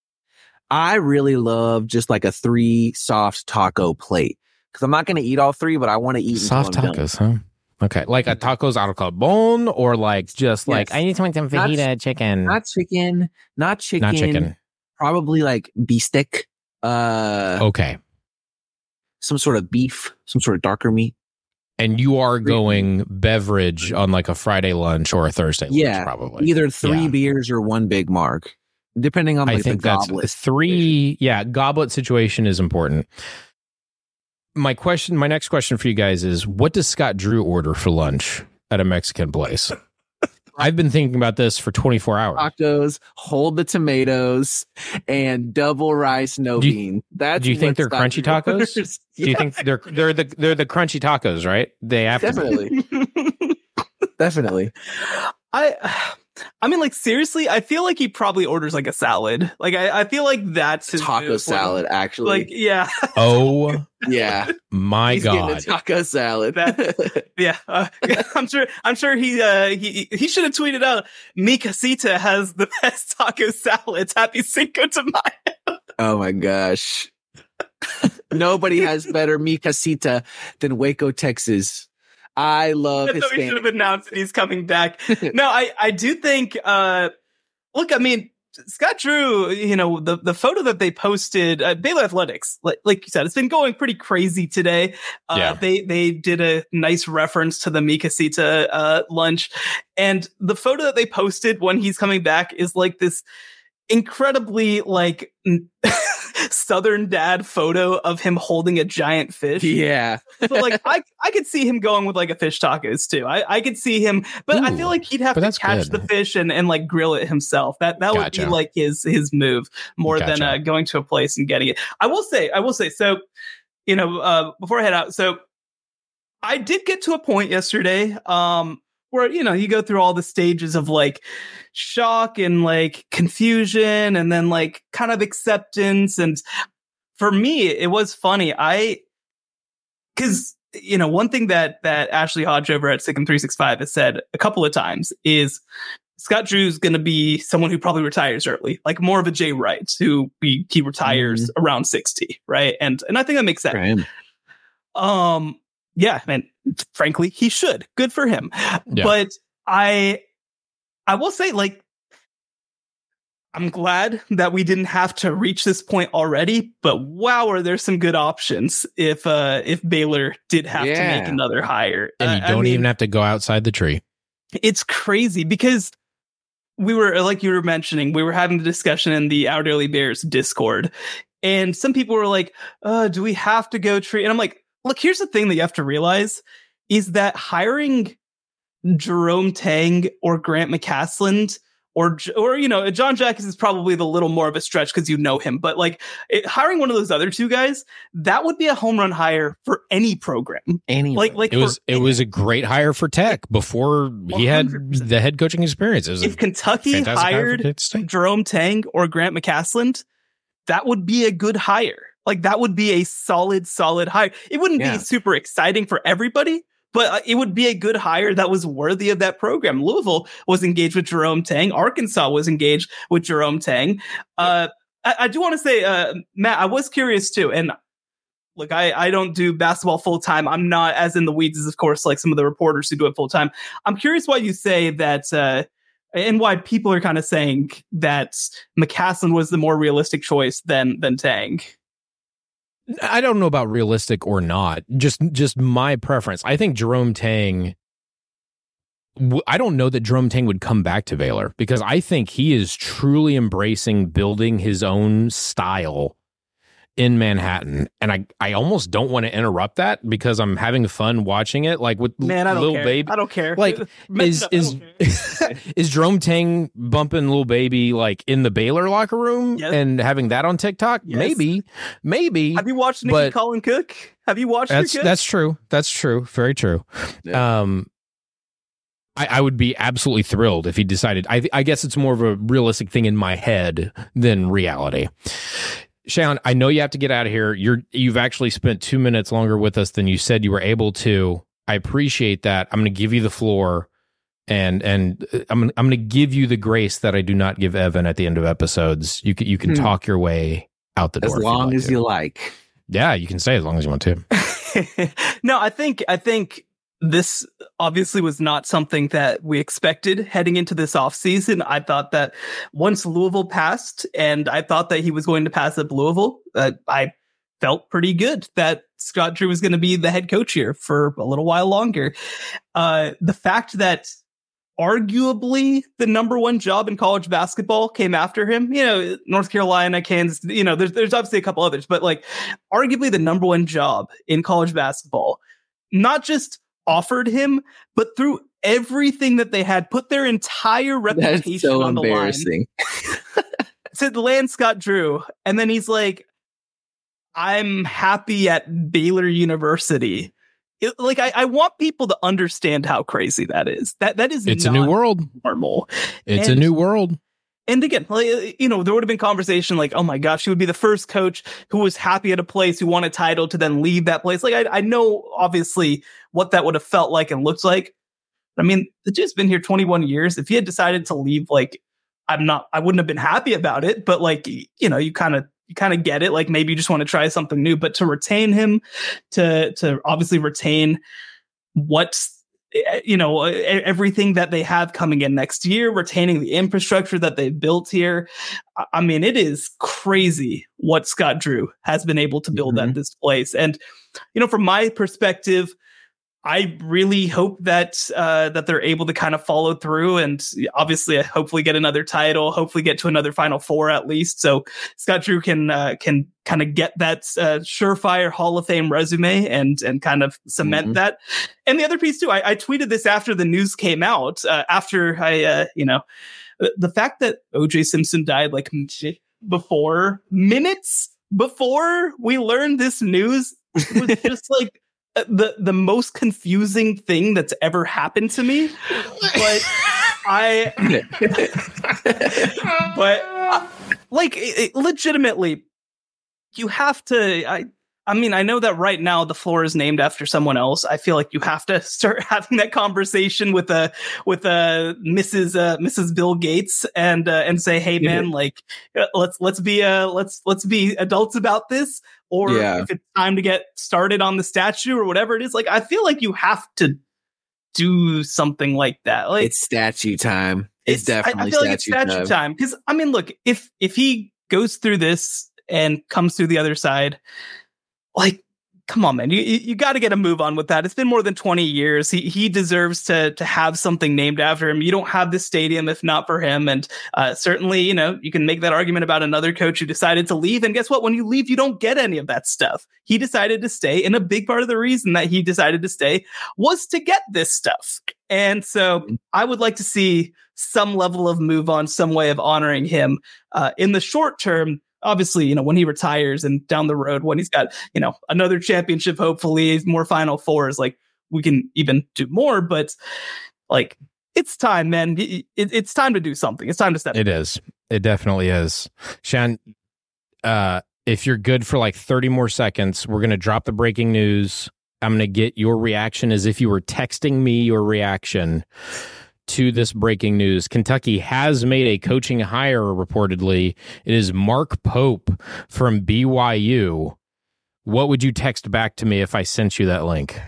S4: I really love just like a three soft taco plate because I'm not going to eat all three, but I want to eat
S5: Soft
S4: until I'm done.
S5: tacos, huh? Okay. Like a tacos al carbon or like just like,
S4: Yes.
S5: I need some some
S4: Not-
S5: fajita chicken.
S4: Not chicken, not chicken,
S5: Not chicken.
S4: Probably like beefsteak. Uh,
S5: Okay.
S4: some sort of beef, some sort of darker meat.
S5: And you are going beverage on like a Friday lunch or a Thursday lunch,
S4: Yeah,
S5: probably.
S4: Either three
S5: Yeah.
S4: beers or one Big Marg, depending on
S5: I
S4: like,
S5: think
S4: the
S5: that's
S4: goblet.
S5: three. Yeah, goblet situation is important. My question, my next question for you guys is: what does Scott Drew order for lunch at a Mexican place? I've been thinking about this for twenty-four hours.
S4: Tacos, hold the tomatoes, and double rice, no
S5: Do you-
S4: bean. That's
S5: do you think
S4: what
S5: they're
S4: Scott
S5: crunchy
S4: Drew
S5: tacos?
S4: orders.
S5: Do you
S4: Yeah,
S5: think they're they're the they're the crunchy tacos, right? They have to be.
S4: definitely, definitely.
S7: I, I mean, like, seriously, I feel like he probably orders like a salad. Like, I, I feel like that's his
S4: Taco
S7: move.
S4: salad, actually.
S7: Like, yeah,
S5: Oh
S4: yeah,
S5: my
S4: he's getting a
S5: god!
S4: taco salad.
S7: yeah. Uh, I'm sure. I'm sure he uh, he he should have tweeted out, "Mi casita has the best taco salads. Happy Cinco de Mayo."
S4: Oh my gosh. Nobody has better mi casita than Waco, Texas. I love
S7: I thought we should
S4: Hispanic.
S7: have announced that he's coming back. No, I, I do think, uh, look, I mean, Scott Drew, you know, the, the photo that they posted, uh, Baylor Athletics, like, like you said, it's been going pretty crazy today. Uh,
S5: Yeah.
S7: they, they did a nice reference to the Mi Casita, uh, lunch. And the photo that they posted when he's coming back is like this incredibly like Southern dad photo of him holding a giant fish.
S4: Yeah.
S7: So like I I could see him going with like a fish tacos too. I, I could see him, but I
S5: Ooh,
S7: feel like he'd have
S5: but
S7: to
S5: that's
S7: catch
S5: good.
S7: the fish and, and like grill it himself. That that would
S5: Gotcha.
S7: be like his his move more than
S5: Gotcha.
S7: uh, going to a place and getting it. I will say, I will say, so you know, uh, before I head out, so I did get to a point yesterday, um, where you know you go through all the stages of like shock and like confusion and then like kind of acceptance. And for me, it was funny. I because you know one thing that that Ashley Hodge over at Sikkim three sixty-five has said a couple of times is Scott Drew's going to be someone who probably retires early, like more of a Jay Wright, who be, he retires mm. around sixty, right? And and I think that makes sense. Um, yeah, and frankly, he should. Good for him. Yeah. But I, I will say, like, I'm glad that we didn't have to reach this point already. But wow, are there some good options if uh, if Baylor did have yeah. to make another hire?
S5: And you uh, don't I mean, even have to go outside the tree.
S7: It's crazy because we were, like you were mentioning, we were having the discussion in the Our Daily Bears Discord, and some people were like, uh, do we have to go tree? And I'm like, look, here's the thing that you have to realize is that hiring Jerome Tang or Grant McCasland or, or you know, John Jackus is probably the little more of a stretch because you know him. But like it, hiring one of those other two guys, that would be a home run hire for any program.
S4: Any
S7: like like
S5: it was it any. was a great hire for Tech before he had the head coaching experience. It was
S7: if Kentucky hired Jerome Tang or Grant McCasland, that would be a good hire. Like that would be a solid, solid hire. It wouldn't yeah. be super exciting for everybody, but it would be a good hire that was worthy of that program. Louisville was engaged with Jerome Tang. Arkansas was engaged with Jerome Tang. Uh, I, I do want to say, uh, Matt, I was curious too. And look, I, I don't do basketball full time. I'm not as in the weeds as, of course, like some of the reporters who do it full time. I'm curious why you say that, uh, and why people are kind of saying that McCasland was the more realistic choice than than Tang.
S5: I don't know about realistic or not. Just just my preference. I think Jerome Tang. I don't know that Jerome Tang would come back to Baylor because I think he is truly embracing building his own style in Manhattan, and I, I almost don't want to interrupt that because I'm having fun watching it. Like with
S7: Man, I don't
S5: Lil
S7: care.
S5: Baby,
S7: I don't care.
S5: Like is no, is is Jerome Tang bumping Lil Baby like in the Baylor locker room yes. and having that on TikTok? Yes. Maybe, maybe.
S7: Have you watched Nikki Colin Cook? Have you watched?
S5: That's
S7: her
S5: that's true. That's true. Very true. Yeah. Um. I, I would be absolutely thrilled if he decided. I I guess it's more of a realistic thing in my head than reality. Shayon, I know you have to get out of here. You're you've actually spent two minutes longer with us than you said you were able to. I appreciate that. I'm going to give you the floor, and and I'm I'm going to give you the grace that I do not give Evan at the end of episodes. You can you can hmm. talk your way out the door
S4: as long
S5: like
S4: as
S5: to.
S4: you like.
S5: Yeah, you can stay as long as you want to.
S7: No, I think I think. This obviously was not something that we expected heading into this offseason. I thought that once Louisville passed, and I thought that he was going to pass at Louisville, uh, I felt pretty good that Scott Drew was going to be the head coach here for a little while longer. Uh, the fact that arguably the number one job in college basketball came after him, you know, North Carolina, Kansas, you know, there's, there's obviously a couple others, but like arguably the number one job in college basketball, not just offered him, but through everything that they had, put their entire reputation
S4: That's so
S7: on the
S4: embarrassing.
S7: line. Said land Scott Drew, and then he's like, "I'm happy at Baylor University." It, like I, I want people to understand how crazy that is. That that is
S5: it's
S7: not
S5: a new world.
S7: Normal.
S5: It's
S7: and,
S5: a new world.
S7: And again, like, you know, there would have been conversation like, oh my gosh, he would be the first coach who was happy at a place, who won a title to then leave that place. Like, I, I know obviously what that would have felt like and looked like. I mean, the dude's been here twenty-one years. If he had decided to leave, like, I'm not, I wouldn't have been happy about it. But like, you know, you kind of, you kind of get it. Like maybe you just want to try something new, but to retain him, to, to obviously retain what's, you know, everything that they have coming in next year, retaining the infrastructure that they've built here. I mean, it is crazy what Scott Drew has been able to build mm-hmm. at this place. And, you know, from my perspective, I really hope that uh, that they're able to kind of follow through and obviously hopefully get another title, hopefully get to another Final Four at least. So Scott Drew can uh, can kind of get that uh, surefire Hall of Fame resume and and kind of cement mm-hmm. that. And the other piece too, I, I tweeted this after the news came out, uh, after I, uh, you know, the fact that O J Simpson died like before, minutes before we learned this news was just like, the the most confusing thing that's ever happened to me. But I but uh, like it, it, legitimately you have to I I mean, I know that right now the floor is named after someone else. I feel like you have to start having that conversation with a with a Missus Uh, Missus Bill Gates and uh, and say, hey man, like uh, let's let's be uh let's let's be adults about this. Or
S4: Yeah.
S7: if it's time to get started on the statue or whatever it is, like I feel like you have to do something like that. Like
S4: It's statue time. It's, definitely
S7: I, I feel
S4: statue,
S7: like it's statue
S4: time.
S7: time. Because I mean, look, if if he goes through this and comes through the other side, like, come on, man, you you, you got to get a move on with that. It's been more than twenty years. He he deserves to to have something named after him. You don't have this stadium if not for him. And uh, certainly, you know, you can make that argument about another coach who decided to leave. And guess what? When you leave, you don't get any of that stuff. He decided to stay, and a big part of the reason that he decided to stay was to get this stuff. And so I would like to see some level of move on, some way of honoring him uh, in the short term. Obviously, you know, when he retires and down the road, when he's got, you know, another championship, hopefully more Final Fours, like we can even do more. But like, it's time, man. It, it, it's time to do something. It's time to step.
S5: It is. It definitely is. Shan, uh, if you're good for like thirty more seconds, we're going to drop the breaking news. I'm going to get your reaction as if you were texting me your reaction to this breaking news. Kentucky has made a coaching hire, reportedly. It is Mark Pope from B Y U. What would you text back to me if I sent you that link?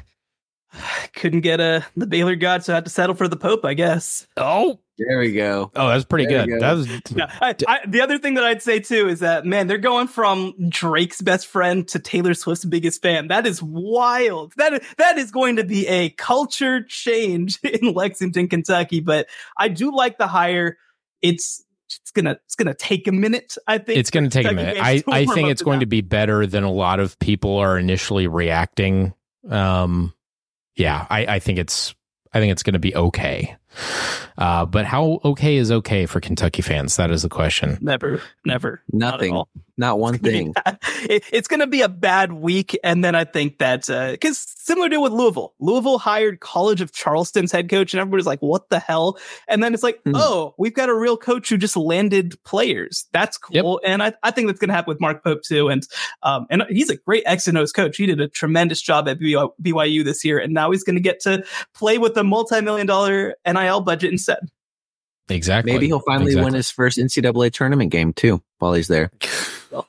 S7: Couldn't get a the Baylor god, so I had to settle for the Pope, I guess.
S5: Oh,
S4: There we go.
S5: oh, that's pretty
S4: There
S5: good.
S4: you go.
S5: That was
S7: No, I, I, the other thing that I'd say too is that, man, they're going from Drake's best friend to Taylor Swift's biggest fan. That is wild. That is, that is going to be a culture change in Lexington, Kentucky. But I do like the hire. It's it's gonna it's gonna take a minute. I think
S5: it's going to take a
S7: Kentucky
S5: minute.
S7: fans
S5: I,
S7: to
S5: I
S7: warm
S5: think
S7: up
S5: it's
S7: to
S5: going
S7: that.
S5: to be better than a lot of people are initially reacting. Um, yeah, I, I think it's I think it's going to be okay. Uh, but how okay is okay for Kentucky fans? That is the question.
S7: Never, never, not at
S4: Nothing.
S7: all.
S4: Not one thing.
S7: It, it's going to be a bad week. And then I think that, because uh, similar to with Louisville, Louisville hired College of Charleston's head coach, and everybody's like, what the hell? And then it's like,
S4: Hmm.
S7: oh, we've got a real coach who just landed players. That's cool. And I, I think that's going to happen with Mark Pope too. And um, and he's a great X and O's coach. He did a tremendous job at B Y U this year. And now he's going to get to play with a multi-million dollar N I L budget instead.
S5: Exactly.
S4: Maybe he'll finally
S5: Exactly.
S4: win his first N C double A tournament game too while he's there.
S7: Well,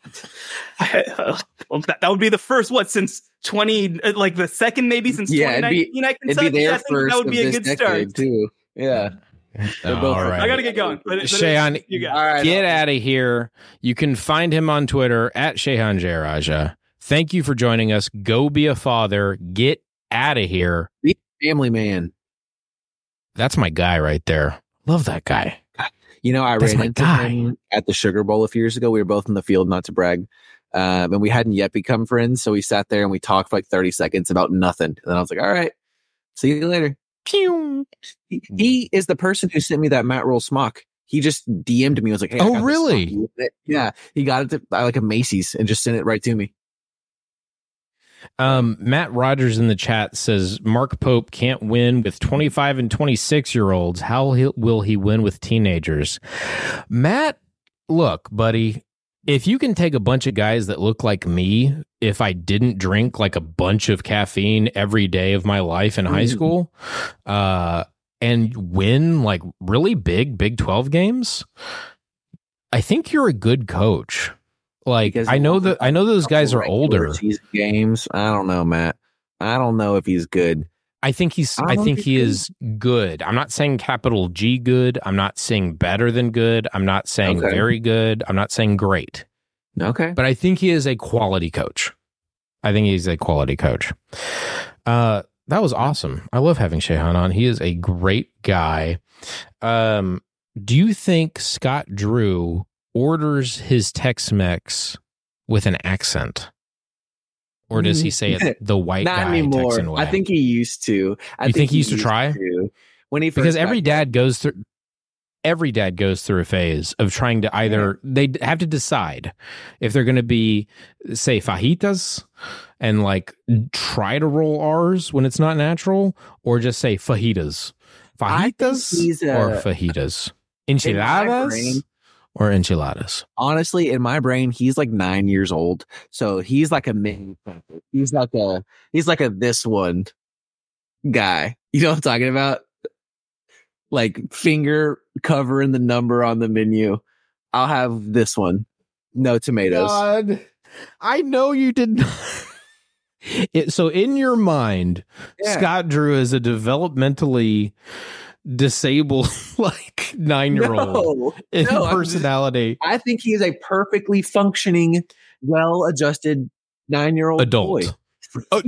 S7: that, that would be the first, what, since twenty, like the second maybe since
S4: Yeah, it'd be-
S7: twenty nineteen at
S4: It'd
S7: Kentucky.
S4: be their
S7: I think
S4: first
S7: that would be
S4: of
S7: a
S4: this
S7: good
S4: decade
S7: start.
S4: too. Yeah. They're both-
S5: All right.
S7: I got to get going. But, but
S5: Shayan,
S7: you got
S4: All right.
S5: Get out of here. You can find him on Twitter at Shehan Jayaraja. Thank you for joining us. Go be a father. Get out of here.
S4: Family man.
S5: That's my guy right there. Love that guy.
S4: You know, I
S5: That's
S4: ran
S5: my
S4: into
S5: guy.
S4: him at the Sugar Bowl a few years ago. We were both in the field, not to brag. Um, and we hadn't yet become friends. So we sat there and we talked for like thirty seconds about nothing. And then I was like, all right, see you later. Pew. He, he is the person who sent me that Matt Roll smock. He just D M'd me. I was like, hey, I
S5: Oh,
S4: got this
S5: really?
S4: smock. You want it? Yeah. He got it to, uh, like a Macy's and just sent it right to me.
S5: Um, Matt Rogers in the chat says Mark Pope can't win with twenty-five and twenty-six year olds. How he, will he win with teenagers? Matt, look, buddy, if you can take a bunch of guys that look like me, if I didn't drink like a bunch of caffeine every day of my life in high
S4: Mm.
S5: school, uh, and win like really big Big twelve games, I think you're a good coach. Like,
S4: Because
S5: I know that I know those guys are
S4: Regular
S5: older.
S4: season games. I don't know, Matt. I don't know if he's good.
S5: I think he's
S4: I
S5: I
S4: don't
S5: think
S4: think
S5: he
S4: he's
S5: is good. I'm not saying capital G good. I'm not saying better than good. I'm not saying
S4: Okay.
S5: very good. I'm not saying great.
S4: Okay.
S5: But I think he is a quality coach. I think he's a quality coach. Uh that was awesome. I love having Shehan on. He is a great guy. Um do you think Scott Drew orders his Tex-Mex with an accent? Or does he say it the white
S4: Not
S5: guy Texan
S4: anymore.
S5: way?
S4: I think he used to. I
S5: You think he used to try?
S4: when he first
S5: Because
S4: got
S5: every
S4: there.
S5: dad goes through every dad goes through a phase of trying to either they have to decide if they're going to be say fajitas and like try to roll R's when it's not natural, or just say fajitas,
S4: I think
S5: fajitas
S4: he's, uh,
S5: or fajitas,
S4: in my
S5: enchiladas.
S4: brain,
S5: or enchiladas?
S4: Honestly, in my brain, he's like nine years old, so he's like a mini. He's like a he's like a this one guy. You know what I'm talking about? Like finger covering the number on the menu. I'll have this one. No tomatoes.
S5: God, I know you did not. It, so in your mind,
S4: Yeah.
S5: Scott Drew is a developmentally disabled like nine-year-old
S4: No,
S5: in
S4: no, I'm
S5: personality.
S4: I think he is a perfectly functioning, well-adjusted nine-year-old
S5: Adult.
S4: boy.
S5: Oh.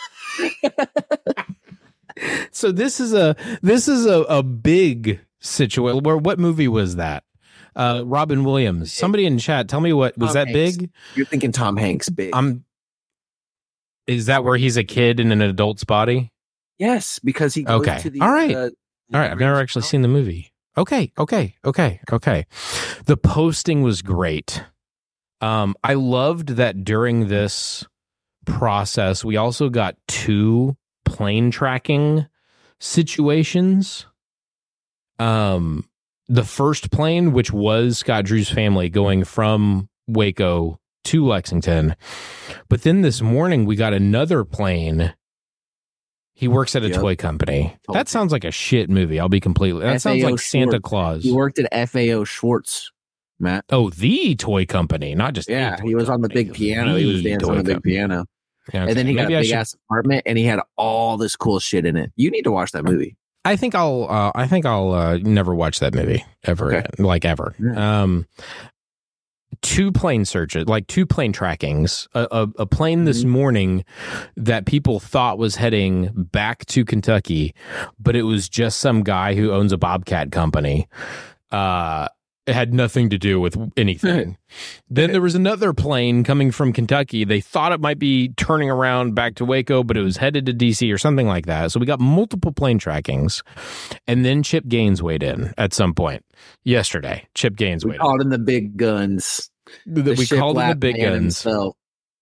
S5: So this is a this is a, a big situation. Where what movie was that? Uh, Robin Williams. Somebody in chat, tell me what was
S4: Tom
S5: that
S4: Hanks.
S5: big?
S4: You're thinking Tom Hanks big.
S5: I'm. Is that where he's a kid in an adult's body?
S4: yes, because he goes
S5: Okay.
S4: to the
S5: All right.
S4: uh,
S5: All right, I've never actually seen the movie. Okay, okay, okay, okay. The posting was great. Um, I loved that during this process, we also got two plane tracking situations. Um, the first plane, which was Scott Drew's family going from Waco to Lexington, but then this morning we got another plane. He works at a
S4: Yep.
S5: toy company.
S4: Told
S5: That
S4: you.
S5: sounds like a shit movie. I'll be completely. That sounds
S4: F A O
S5: like Santa
S4: Schwartz.
S5: Claus.
S4: He worked at F A O Schwartz, Matt.
S5: Oh, the toy company, not just. a
S4: Yeah,
S5: toy
S4: he was on the
S5: company.
S4: big piano. He was
S5: The
S4: dancing
S5: toy
S4: on the big
S5: company.
S4: piano.
S5: Yeah,
S4: And then he
S5: okay.
S4: got
S5: Maybe
S4: a
S5: I
S4: big
S5: should-
S4: ass apartment, and he had all this cool shit in it. You need to watch that movie.
S5: I think I'll. Uh, I think I'll uh, never watch that movie ever,
S4: Okay.
S5: again, like ever.
S4: Yeah.
S5: Um, two plane searches, like two plane trackings. A, a, a plane this
S4: Mhm.
S5: morning that people thought was heading back to Kentucky, but it was just some guy who owns a Bobcat company. Uh, it had nothing to do with anything. Then there was another plane coming from Kentucky. They thought it might be turning around back to Waco, but it was headed to D C or something like that. So we got multiple plane trackings. And then Chip Gaines weighed in at some point yesterday. Chip Gaines
S4: We
S5: weighed in.
S4: called him the big guns.
S5: Th-
S4: The
S5: we called him the
S4: shiplap
S5: big
S4: man
S5: guns.
S4: himself.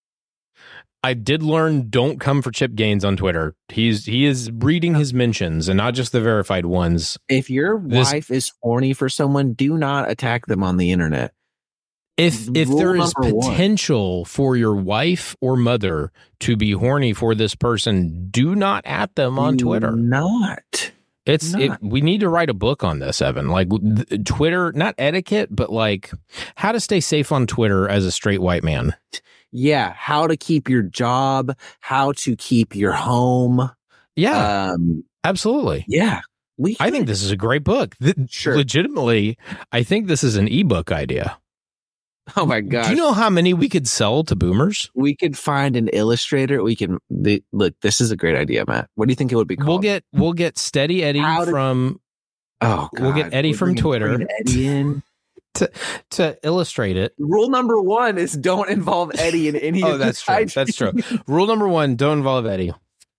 S5: I did learn don't come for Chip Gaines on Twitter. He's he is reading his mentions and not just the verified ones.
S4: If your
S5: This-
S4: wife is horny for someone, do not attack them on the internet.
S5: If if
S4: Rule
S5: there is
S4: number one.
S5: potential for your wife or mother to be horny for this person, do not at them on
S4: Do
S5: Twitter.
S4: Not.
S5: It's it,
S4: not.
S5: we need to write a book on this, Evan. Like th- Twitter, not etiquette, but like how to stay safe on Twitter as a straight white man.
S4: Yeah, how to keep your job, how to keep your home.
S5: Yeah,
S4: Um,
S5: absolutely.
S4: yeah. We
S5: I think this is a great book. Th-
S4: Sure.
S5: Legitimately, I think this is an ebook idea.
S4: Oh my gosh.
S5: Do you know how many we could sell to boomers?
S4: we could find an illustrator. We can the, look. This is a great idea, Matt. What do you think it would be called?
S5: We'll get we'll get Steady Eddie
S4: How to-
S5: from
S4: Oh,
S5: we'll get
S4: God.
S5: Eddie
S4: We're
S5: from
S4: bringing-
S5: Twitter.
S4: bringing Eddie in.
S5: to illustrate it.
S4: Rule number one is don't involve Eddie in any.
S5: Oh,
S4: of
S5: that's
S4: the
S5: true. That's true. Rule number one: don't involve Eddie.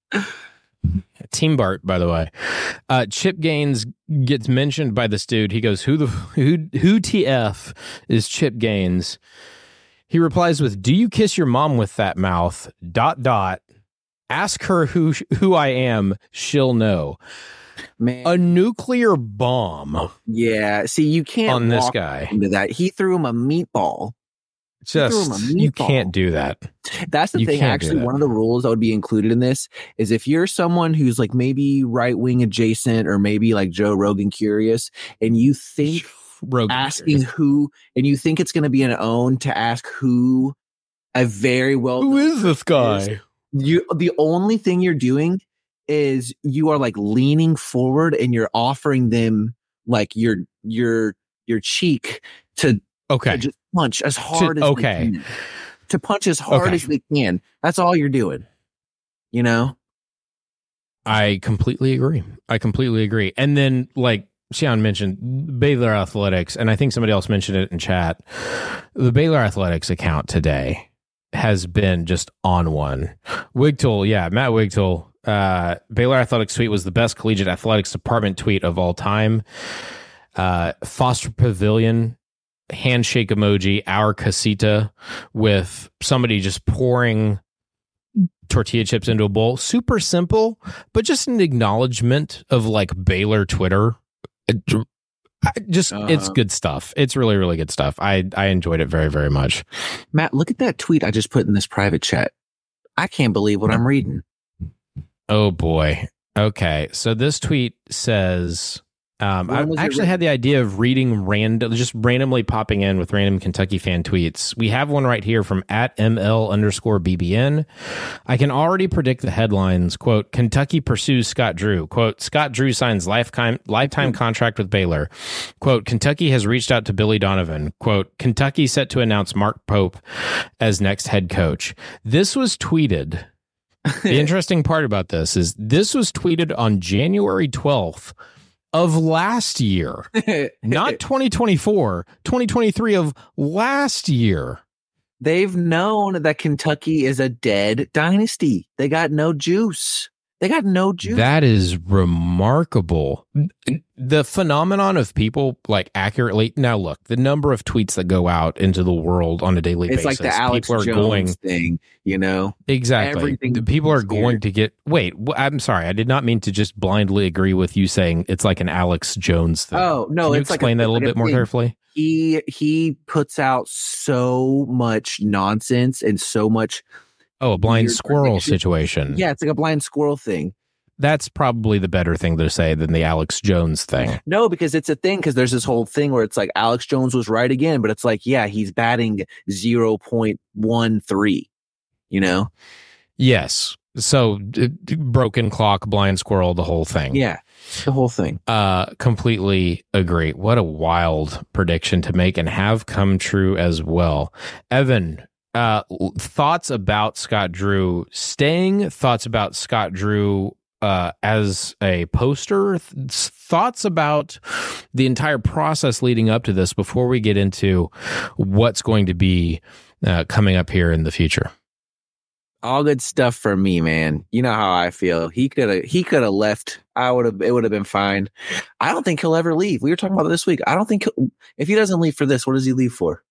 S5: Team Bart, by the way. Uh, Chip Gaines gets mentioned by this dude. He goes, "Who the who who T F is Chip Gaines?" He replies with, "Do you kiss your mom with that mouth? Dot dot. Ask her who who I am. She'll know."
S4: Man,
S5: A nuclear bomb
S4: yeah. See, you can't
S5: on this
S4: walk
S5: guy.
S4: into that. He threw him a meatball. threw him a
S5: Just you
S4: meatball.
S5: can't do that.
S4: That's the
S5: You
S4: thing.
S5: can't do
S4: Actually,
S5: that.
S4: one of the rules that would be included in this is if you're someone who's like maybe right wing adjacent or maybe like Joe Rogan curious, and you think
S5: Rogan
S4: asking
S5: series.
S4: who, and you think it's going to be an own to ask who a very well
S5: Who is this guy?
S4: you the only thing you're doing is you are like leaning forward and you're offering them like your your your cheek to,
S5: Okay.
S4: to just punch as hard as
S5: okay.
S4: they can. To punch as hard
S5: Okay.
S4: as they can. That's all you're doing. You know?
S5: I completely agree. I completely agree. And then, like Sean mentioned, Baylor Athletics, and I think somebody else mentioned it in chat. The Baylor Athletics account today has been just on one. Wigtool, yeah, Matt Wigtool. Uh, Baylor Athletics tweet was the best collegiate athletics department tweet of all time. Uh, Foster Pavilion handshake emoji, our casita, with somebody just pouring tortilla chips into a bowl. Super simple, but just an acknowledgement of like Baylor Twitter. I just
S4: Uh-huh.
S5: it's good stuff. It's really, really good stuff. I, I enjoyed it very, very much.
S4: Matt, look at that tweet I just put in this private chat. I can't believe what I'm reading.
S5: Oh boy. Okay. So this tweet says, um,
S4: When
S5: I
S4: was it
S5: actually
S4: written?
S5: had the idea of reading random, just randomly popping in with random Kentucky fan tweets. We have one right here from at ML underscore BBN. I can already predict the headlines. Quote, Kentucky pursues Scott Drew. Quote, Scott Drew signs lifetime, lifetime contract with Baylor. Quote, Kentucky has reached out to Billy Donovan. Quote, Kentucky set to announce Mark Pope as next head coach. This was tweeted. The interesting part about this is this was tweeted on January twelfth of last year, not twenty twenty-four, twenty twenty-three of last year.
S4: They've known that Kentucky is a dead dynasty. They got no juice. They got no juice.
S5: That is remarkable. The phenomenon of people like accurately. Now, look, the number of tweets that go out into the world on a daily
S4: it's
S5: basis.
S4: like the Alex
S5: people are
S4: Jones
S5: going,
S4: thing, you know?
S5: exactly.
S4: Everything
S5: The people are
S4: is
S5: going
S4: weird.
S5: to get. Wait, wh- I'm sorry. I did not mean to just blindly agree with you saying it's like an Alex Jones thing.
S4: Oh, no,
S5: Can you
S4: it's like
S5: explain
S4: a,
S5: that a
S4: like
S5: little bit more
S4: thing.
S5: carefully?
S4: He he puts out so much nonsense and so much.
S5: Oh, a blind
S4: weird
S5: squirrel
S4: predictions.
S5: situation.
S4: Yeah, it's like a blind squirrel thing.
S5: That's probably the better thing to say than the Alex Jones thing.
S4: No, because it's a thing. Because there's this whole thing where it's like Alex Jones was right again, but it's like, yeah, he's batting zero point one three. You know?
S5: Yes. So d- d- broken clock, blind squirrel, the whole thing.
S4: Yeah, the whole thing.
S5: Uh, completely agree. What a wild prediction to make and have come true as well. Evan, uh, l- thoughts about Scott Drew staying, thoughts about Scott Drew uh, as a poster, th- thoughts about the entire process leading up to this before we get into what's going to be uh, coming up here in the future.
S4: All good stuff for me, man. You know how I feel. He could have he could have left. I would have it would have been fine. I don't think he'll ever leave. We were talking about this week. I don't think he'll, if he doesn't leave for this, what does he leave for?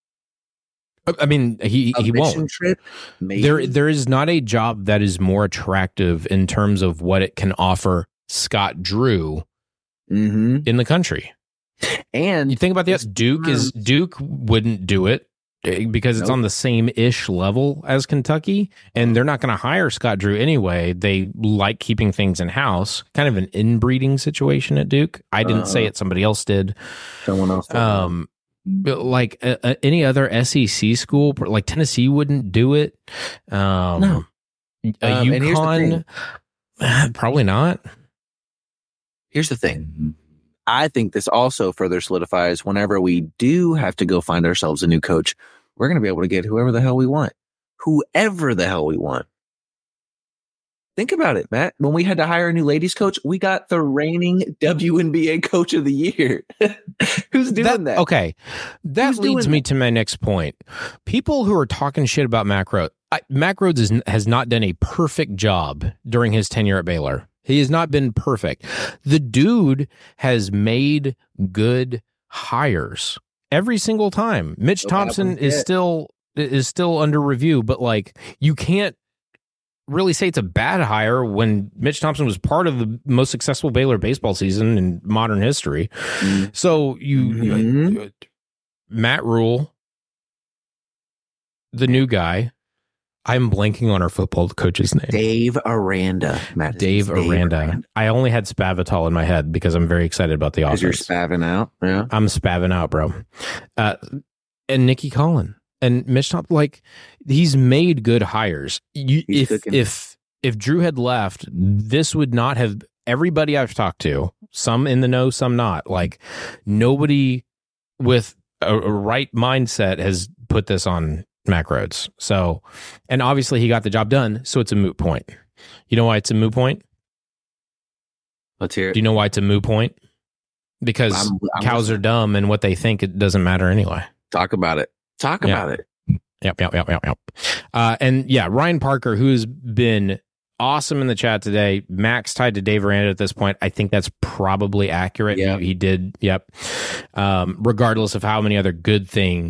S5: I mean, he
S4: A
S5: he
S4: mission
S5: won't.
S4: trip? Maybe.
S5: There, there is not a job that is more attractive in terms of what it can offer Scott Drew
S4: Mm-hmm.
S5: in the country.
S4: And
S5: You think about the Duke is Duke wouldn't do it eh, because it's
S4: Nope.
S5: on the same ish level as Kentucky, and they're not going to hire Scott Drew anyway. They like keeping things in house, kind of an inbreeding situation at Duke. I didn't say
S4: Uh,
S5: it; somebody else did.
S4: someone else. did.
S5: Um, but like uh, uh, any other S E C school, like Tennessee wouldn't do it. Um,
S4: No.
S5: a
S4: Um, and here's the
S5: UConn, eh, probably not.
S4: Here's the thing. I think this also further solidifies whenever we do have to go find ourselves a new coach, we're going to be able to get whoever the hell we want. Whoever the hell we want. Think about it, Matt. When we had to hire a new ladies coach, we got the reigning W N B A coach of the year. Who's doing that?
S5: Okay. That
S4: Who's
S5: leads
S4: doing
S5: me
S4: that?
S5: to my next point. People who are talking shit about Mack Rhoades, I, Mack Rhoades is, has not done a perfect job during his tenure at Baylor. He has not been perfect. The dude has made good hires every single time. Mitch
S4: No
S5: Thompson
S4: happens
S5: is
S4: yet.
S5: still is still under review, but like you can't really say it's a bad hire when Mitch Thompson was part of the most successful Baylor baseball season in modern history.
S4: Mm.
S5: So you,
S4: Mhm.
S5: you- Matt Rule, the new guy. I'm blanking on our football coach's name.
S4: Dave Aranda. Matt, his
S5: Dave
S4: name's
S5: Aranda. I only had Spavital in my head because I'm very excited about the
S4: Because you're
S5: offense.
S4: spazzing out. Yeah.
S5: I'm spazzing out, bro. Uh, and Nikki Collin and Mitch Thompson, like he's made good hires. You,
S4: He's
S5: if
S4: cooking.
S5: if if Drew had left, this would not have. Everybody I've talked to, some in the know, some not. Like nobody with a, a right mindset has put this on Mack Rhoades. So, and obviously he got the job done. So it's a moot point. You know why it's a moot point?
S4: Let's hear it.
S5: Do you know why it's a moot point? Because
S4: I'm- I'm
S5: cows are
S4: listening.
S5: dumb and what they think it doesn't matter anyway.
S4: Talk about it. Talk
S5: Yeah.
S4: about it.
S5: Yep, yep, yep, yep, yep. Uh, and yeah, Ryan Parker, who's been awesome in the chat today. Max tied to Dave Aranda at this point. I think that's probably accurate.
S4: Yeah.
S5: He, he did. Yep. Um, regardless of how many other good things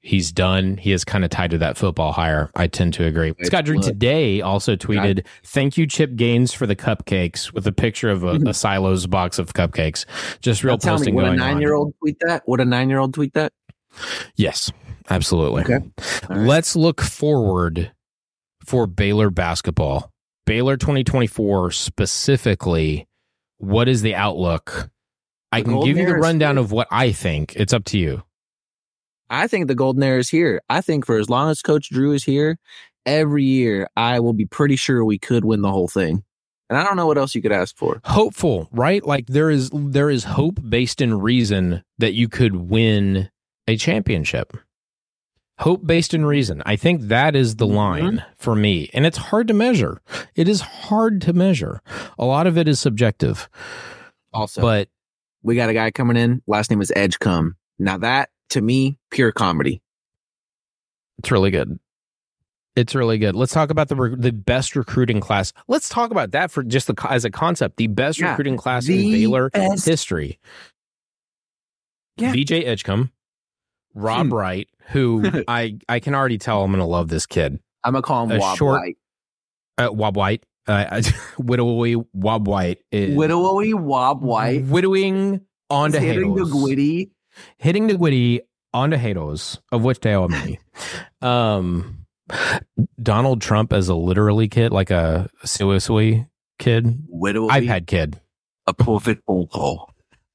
S5: He's done. He is kind of tied to that football hire. I tend to agree.
S4: Wait,
S5: Scott Drew
S4: look.
S5: today also tweeted, "Thank you, Chip Gaines, for the cupcakes," with a picture of a, a Silos box of cupcakes. Just real
S4: Now tell me,
S5: posting
S4: would a
S5: going on.
S4: nine-year-old tweet that? Would a nine-year-old tweet that?
S5: Yes, absolutely.
S4: Okay. All right.
S5: Let's look forward for Baylor basketball. Baylor twenty twenty-four specifically, what is the outlook? I
S4: The
S5: can
S4: Golden
S5: give you the
S4: Era is
S5: rundown
S4: here.
S5: of what I think. It's up to you.
S4: I think the golden era is here. I think for as long as Coach Drew is here, every year I will be pretty sure we could win the whole thing. And I don't know what else you could ask for.
S5: Hopeful, right? Like there is there is hope based in reason that you could win a championship. Hope based in reason. I think that is the line for me. And it's hard to measure. It is hard to measure. A lot of it is subjective.
S4: Also,
S5: But
S4: we got a guy coming in. Last name is Edgecombe. Now that, to me, pure comedy.
S5: it's really good. It's really good. Let's talk about the re- the best recruiting class. Let's talk about that for just the co- as a concept. The best
S4: Yeah,
S5: recruiting class in
S4: the
S5: Baylor
S4: best.
S5: history.
S4: Yeah.
S5: V J Edgecombe, Rob
S4: Hmm.
S5: Wright, who I I can already tell I'm going to love this kid.
S4: I'm going to call him
S5: A
S4: Wob
S5: short-
S4: White.
S5: Uh, Wob White, uh, Widowy Wob White is
S4: Widowy Wob White.
S5: widowing onto
S4: Hitting the
S5: haters,
S4: Gwitty.
S5: hitting the witty onto haters, of which there are many. Um, Donald Trump as a literally kid, like a Suisui kid,
S4: Widowy.
S5: iPad kid,
S4: A perfect phone call.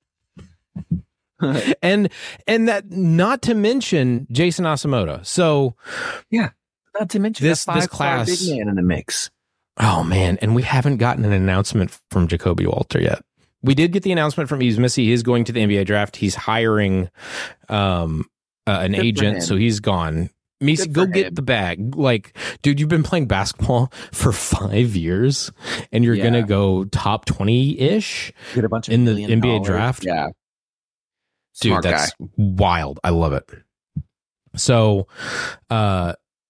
S5: and and that not to mention Jason Asamoah. So,
S4: Not to mention
S5: This-
S4: a
S5: this
S4: five-star
S5: class-
S4: big man in the mix.
S5: oh man, and we haven't gotten an announcement from Jacoby Walter yet. We did get the announcement from Yves Missy. He is going to the N B A draft. He's hiring um, uh, an
S4: Good for
S5: agent,
S4: him.
S5: so he's gone. Missy,
S4: Good
S5: go
S4: for
S5: get
S4: him.
S5: the bag. Like, dude, you've been playing basketball for five years, and you're
S4: Yeah.
S5: gonna go top twenty ish,
S4: Get a bunch of
S5: In the
S4: million
S5: N B A
S4: dollars.
S5: draft?
S4: Yeah.
S5: dude.
S4: Smart
S5: that's
S4: guy.
S5: wild. I love it. So, uh,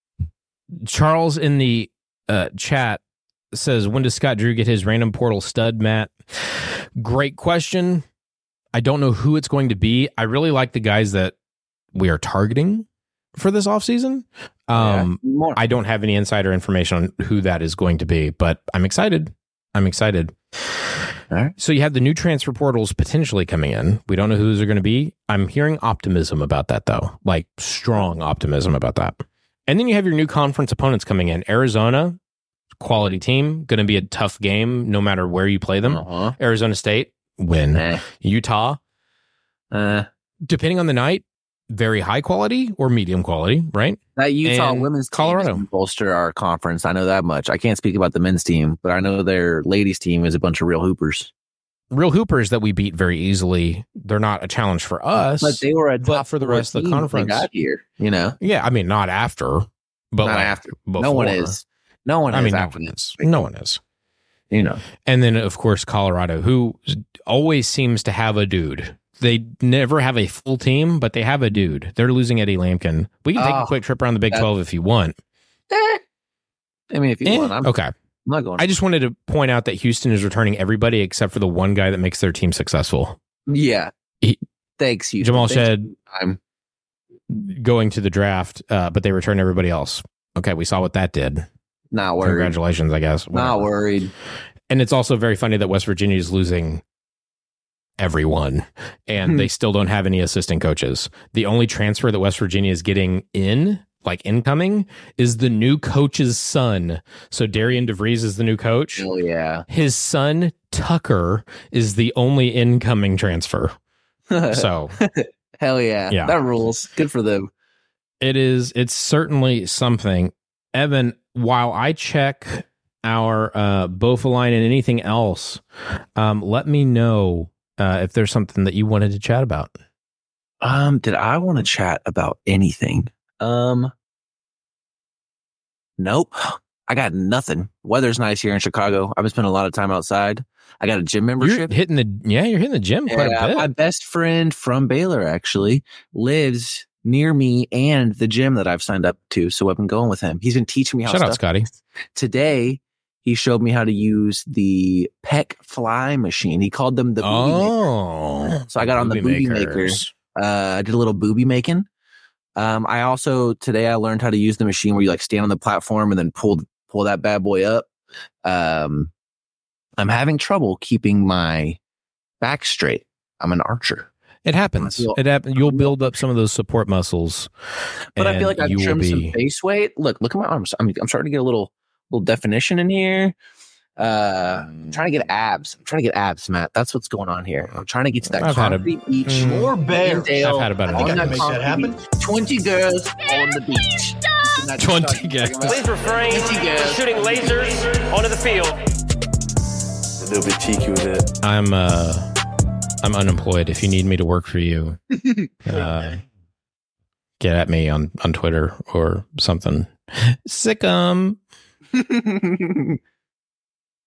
S5: Charles in the uh, chat says, when does Scott Drew get his random portal stud, Matt? Great question. I don't know who it's going to be. I really like the guys that we are targeting for this offseason. Um,
S4: Yeah. More.
S5: I don't have any insider information on who that is going to be, but I'm excited. I'm excited.
S4: All right.
S5: So you have the new transfer portals potentially coming in. We don't know who those are going to be. I'm hearing optimism about that, though, like strong optimism about that. And then you have your new conference opponents coming in. Arizona, quality team, going to be a tough game no matter where you play them.
S4: Uh-huh.
S5: Arizona State, win.
S4: Nah.
S5: Utah,
S4: Uh,
S5: depending on the night, very high quality or medium quality, right?
S4: that Utah
S5: And
S4: women's
S5: Colorado.
S4: team is gonna bolster our conference. I know that much. I can't speak about the men's team, but I know their ladies team is a bunch of real hoopers.
S5: Real hoopers that we beat very easily. They're not a challenge for us.
S4: But they were a
S5: but
S4: top
S5: for the
S4: four
S5: rest of the
S4: team when they
S5: conference.
S4: got here. You know,
S5: Yeah, I mean, not after, but
S4: not
S5: like
S4: after.
S5: before.
S4: No one is. No one
S5: I
S4: is
S5: mean, no
S4: after
S5: one
S4: this.
S5: is. No one is.
S4: You know,
S5: And then, of course, Colorado, who always seems to have a dude. They never have a full team, but they have a dude. They're losing Eddie Lampkin. We can take a
S4: Oh,
S5: quick trip around the Big
S4: that-
S5: twelve if you want.
S4: I mean, if you
S5: Eh,
S4: want, I'm,
S5: okay.
S4: I'm not going.
S5: I just wanted to point out that Houston is returning everybody except for the one guy that makes their team successful.
S4: yeah.
S5: He-
S4: Thanks, Houston.
S5: Jamal
S4: Thanks
S5: Shed
S4: for your time.
S5: going to the draft, uh, but they return everybody else. Okay, we saw what that did.
S4: Not worried.
S5: Congratulations, I guess.
S4: Not
S5: Whatever.
S4: worried.
S5: And it's also very funny that West Virginia is losing everyone and
S4: Hmm.
S5: they still don't have any assistant coaches. The only transfer that West Virginia is getting in, like incoming, is the new coach's son. So Darian DeVries is the new coach.
S4: Hell yeah.
S5: His son, Tucker, is the only incoming transfer. So
S4: Hell yeah.
S5: Yeah.
S4: That rules. Good for them.
S5: it is, it's certainly something. Evan, while I check our uh, Bofa line and anything else, um, let me know uh, if there's something that you wanted to chat about.
S4: Um, did I want to chat about anything? Um, nope. I got nothing. Weather's nice here in Chicago. I've been spending a lot of time outside. I got a gym
S5: You're
S4: membership.
S5: hitting the yeah, you're hitting the gym quite
S4: Yeah,
S5: a bit.
S4: my best friend from Baylor actually lives near me and the gym that I've signed up to. So I've been going with him. He's been teaching me how
S5: Shout
S4: to
S5: out, Scotty.
S4: Today, he showed me how to use the Peck Fly machine. He called them the booby maker.
S5: Oh,
S4: So I got on the booby maker.
S5: makers.
S4: Uh, I did a little booby making. Um, I also today I learned how to use the machine where you like stand on the platform and then pull pull that bad boy up. Um, I'm having trouble keeping my back straight. I'm an archer.
S5: It happens.
S4: feel-
S5: It happens. You'll build up some of those support muscles,
S4: But I
S5: and
S4: feel like I've
S5: you will
S4: trimmed
S5: be.
S4: some base weight. Look, look at my arms. I'm, I'm starting to get a little little definition in here. Uh, I'm trying to get abs. I'm trying to get abs, Matt. That's what's going on here. I'm trying to get to that
S5: I've had a-
S4: concrete beach.
S5: Mm.
S1: More bears.
S4: Dale,
S5: I've had about
S1: I think
S5: enough.
S1: I
S4: on
S1: can
S4: that
S1: make that
S4: concrete
S1: happen.
S4: beach. twenty girls on the beach. And I just
S5: twenty
S4: started-
S5: girls.
S3: Please refrain
S4: twenty
S3: from
S4: girls.
S3: shooting lasers onto the field.
S8: A little bit cheeky with it.
S5: I'm uh, I'm unemployed. If you need me to work for you, uh, get at me on on Twitter or something. Sick'em.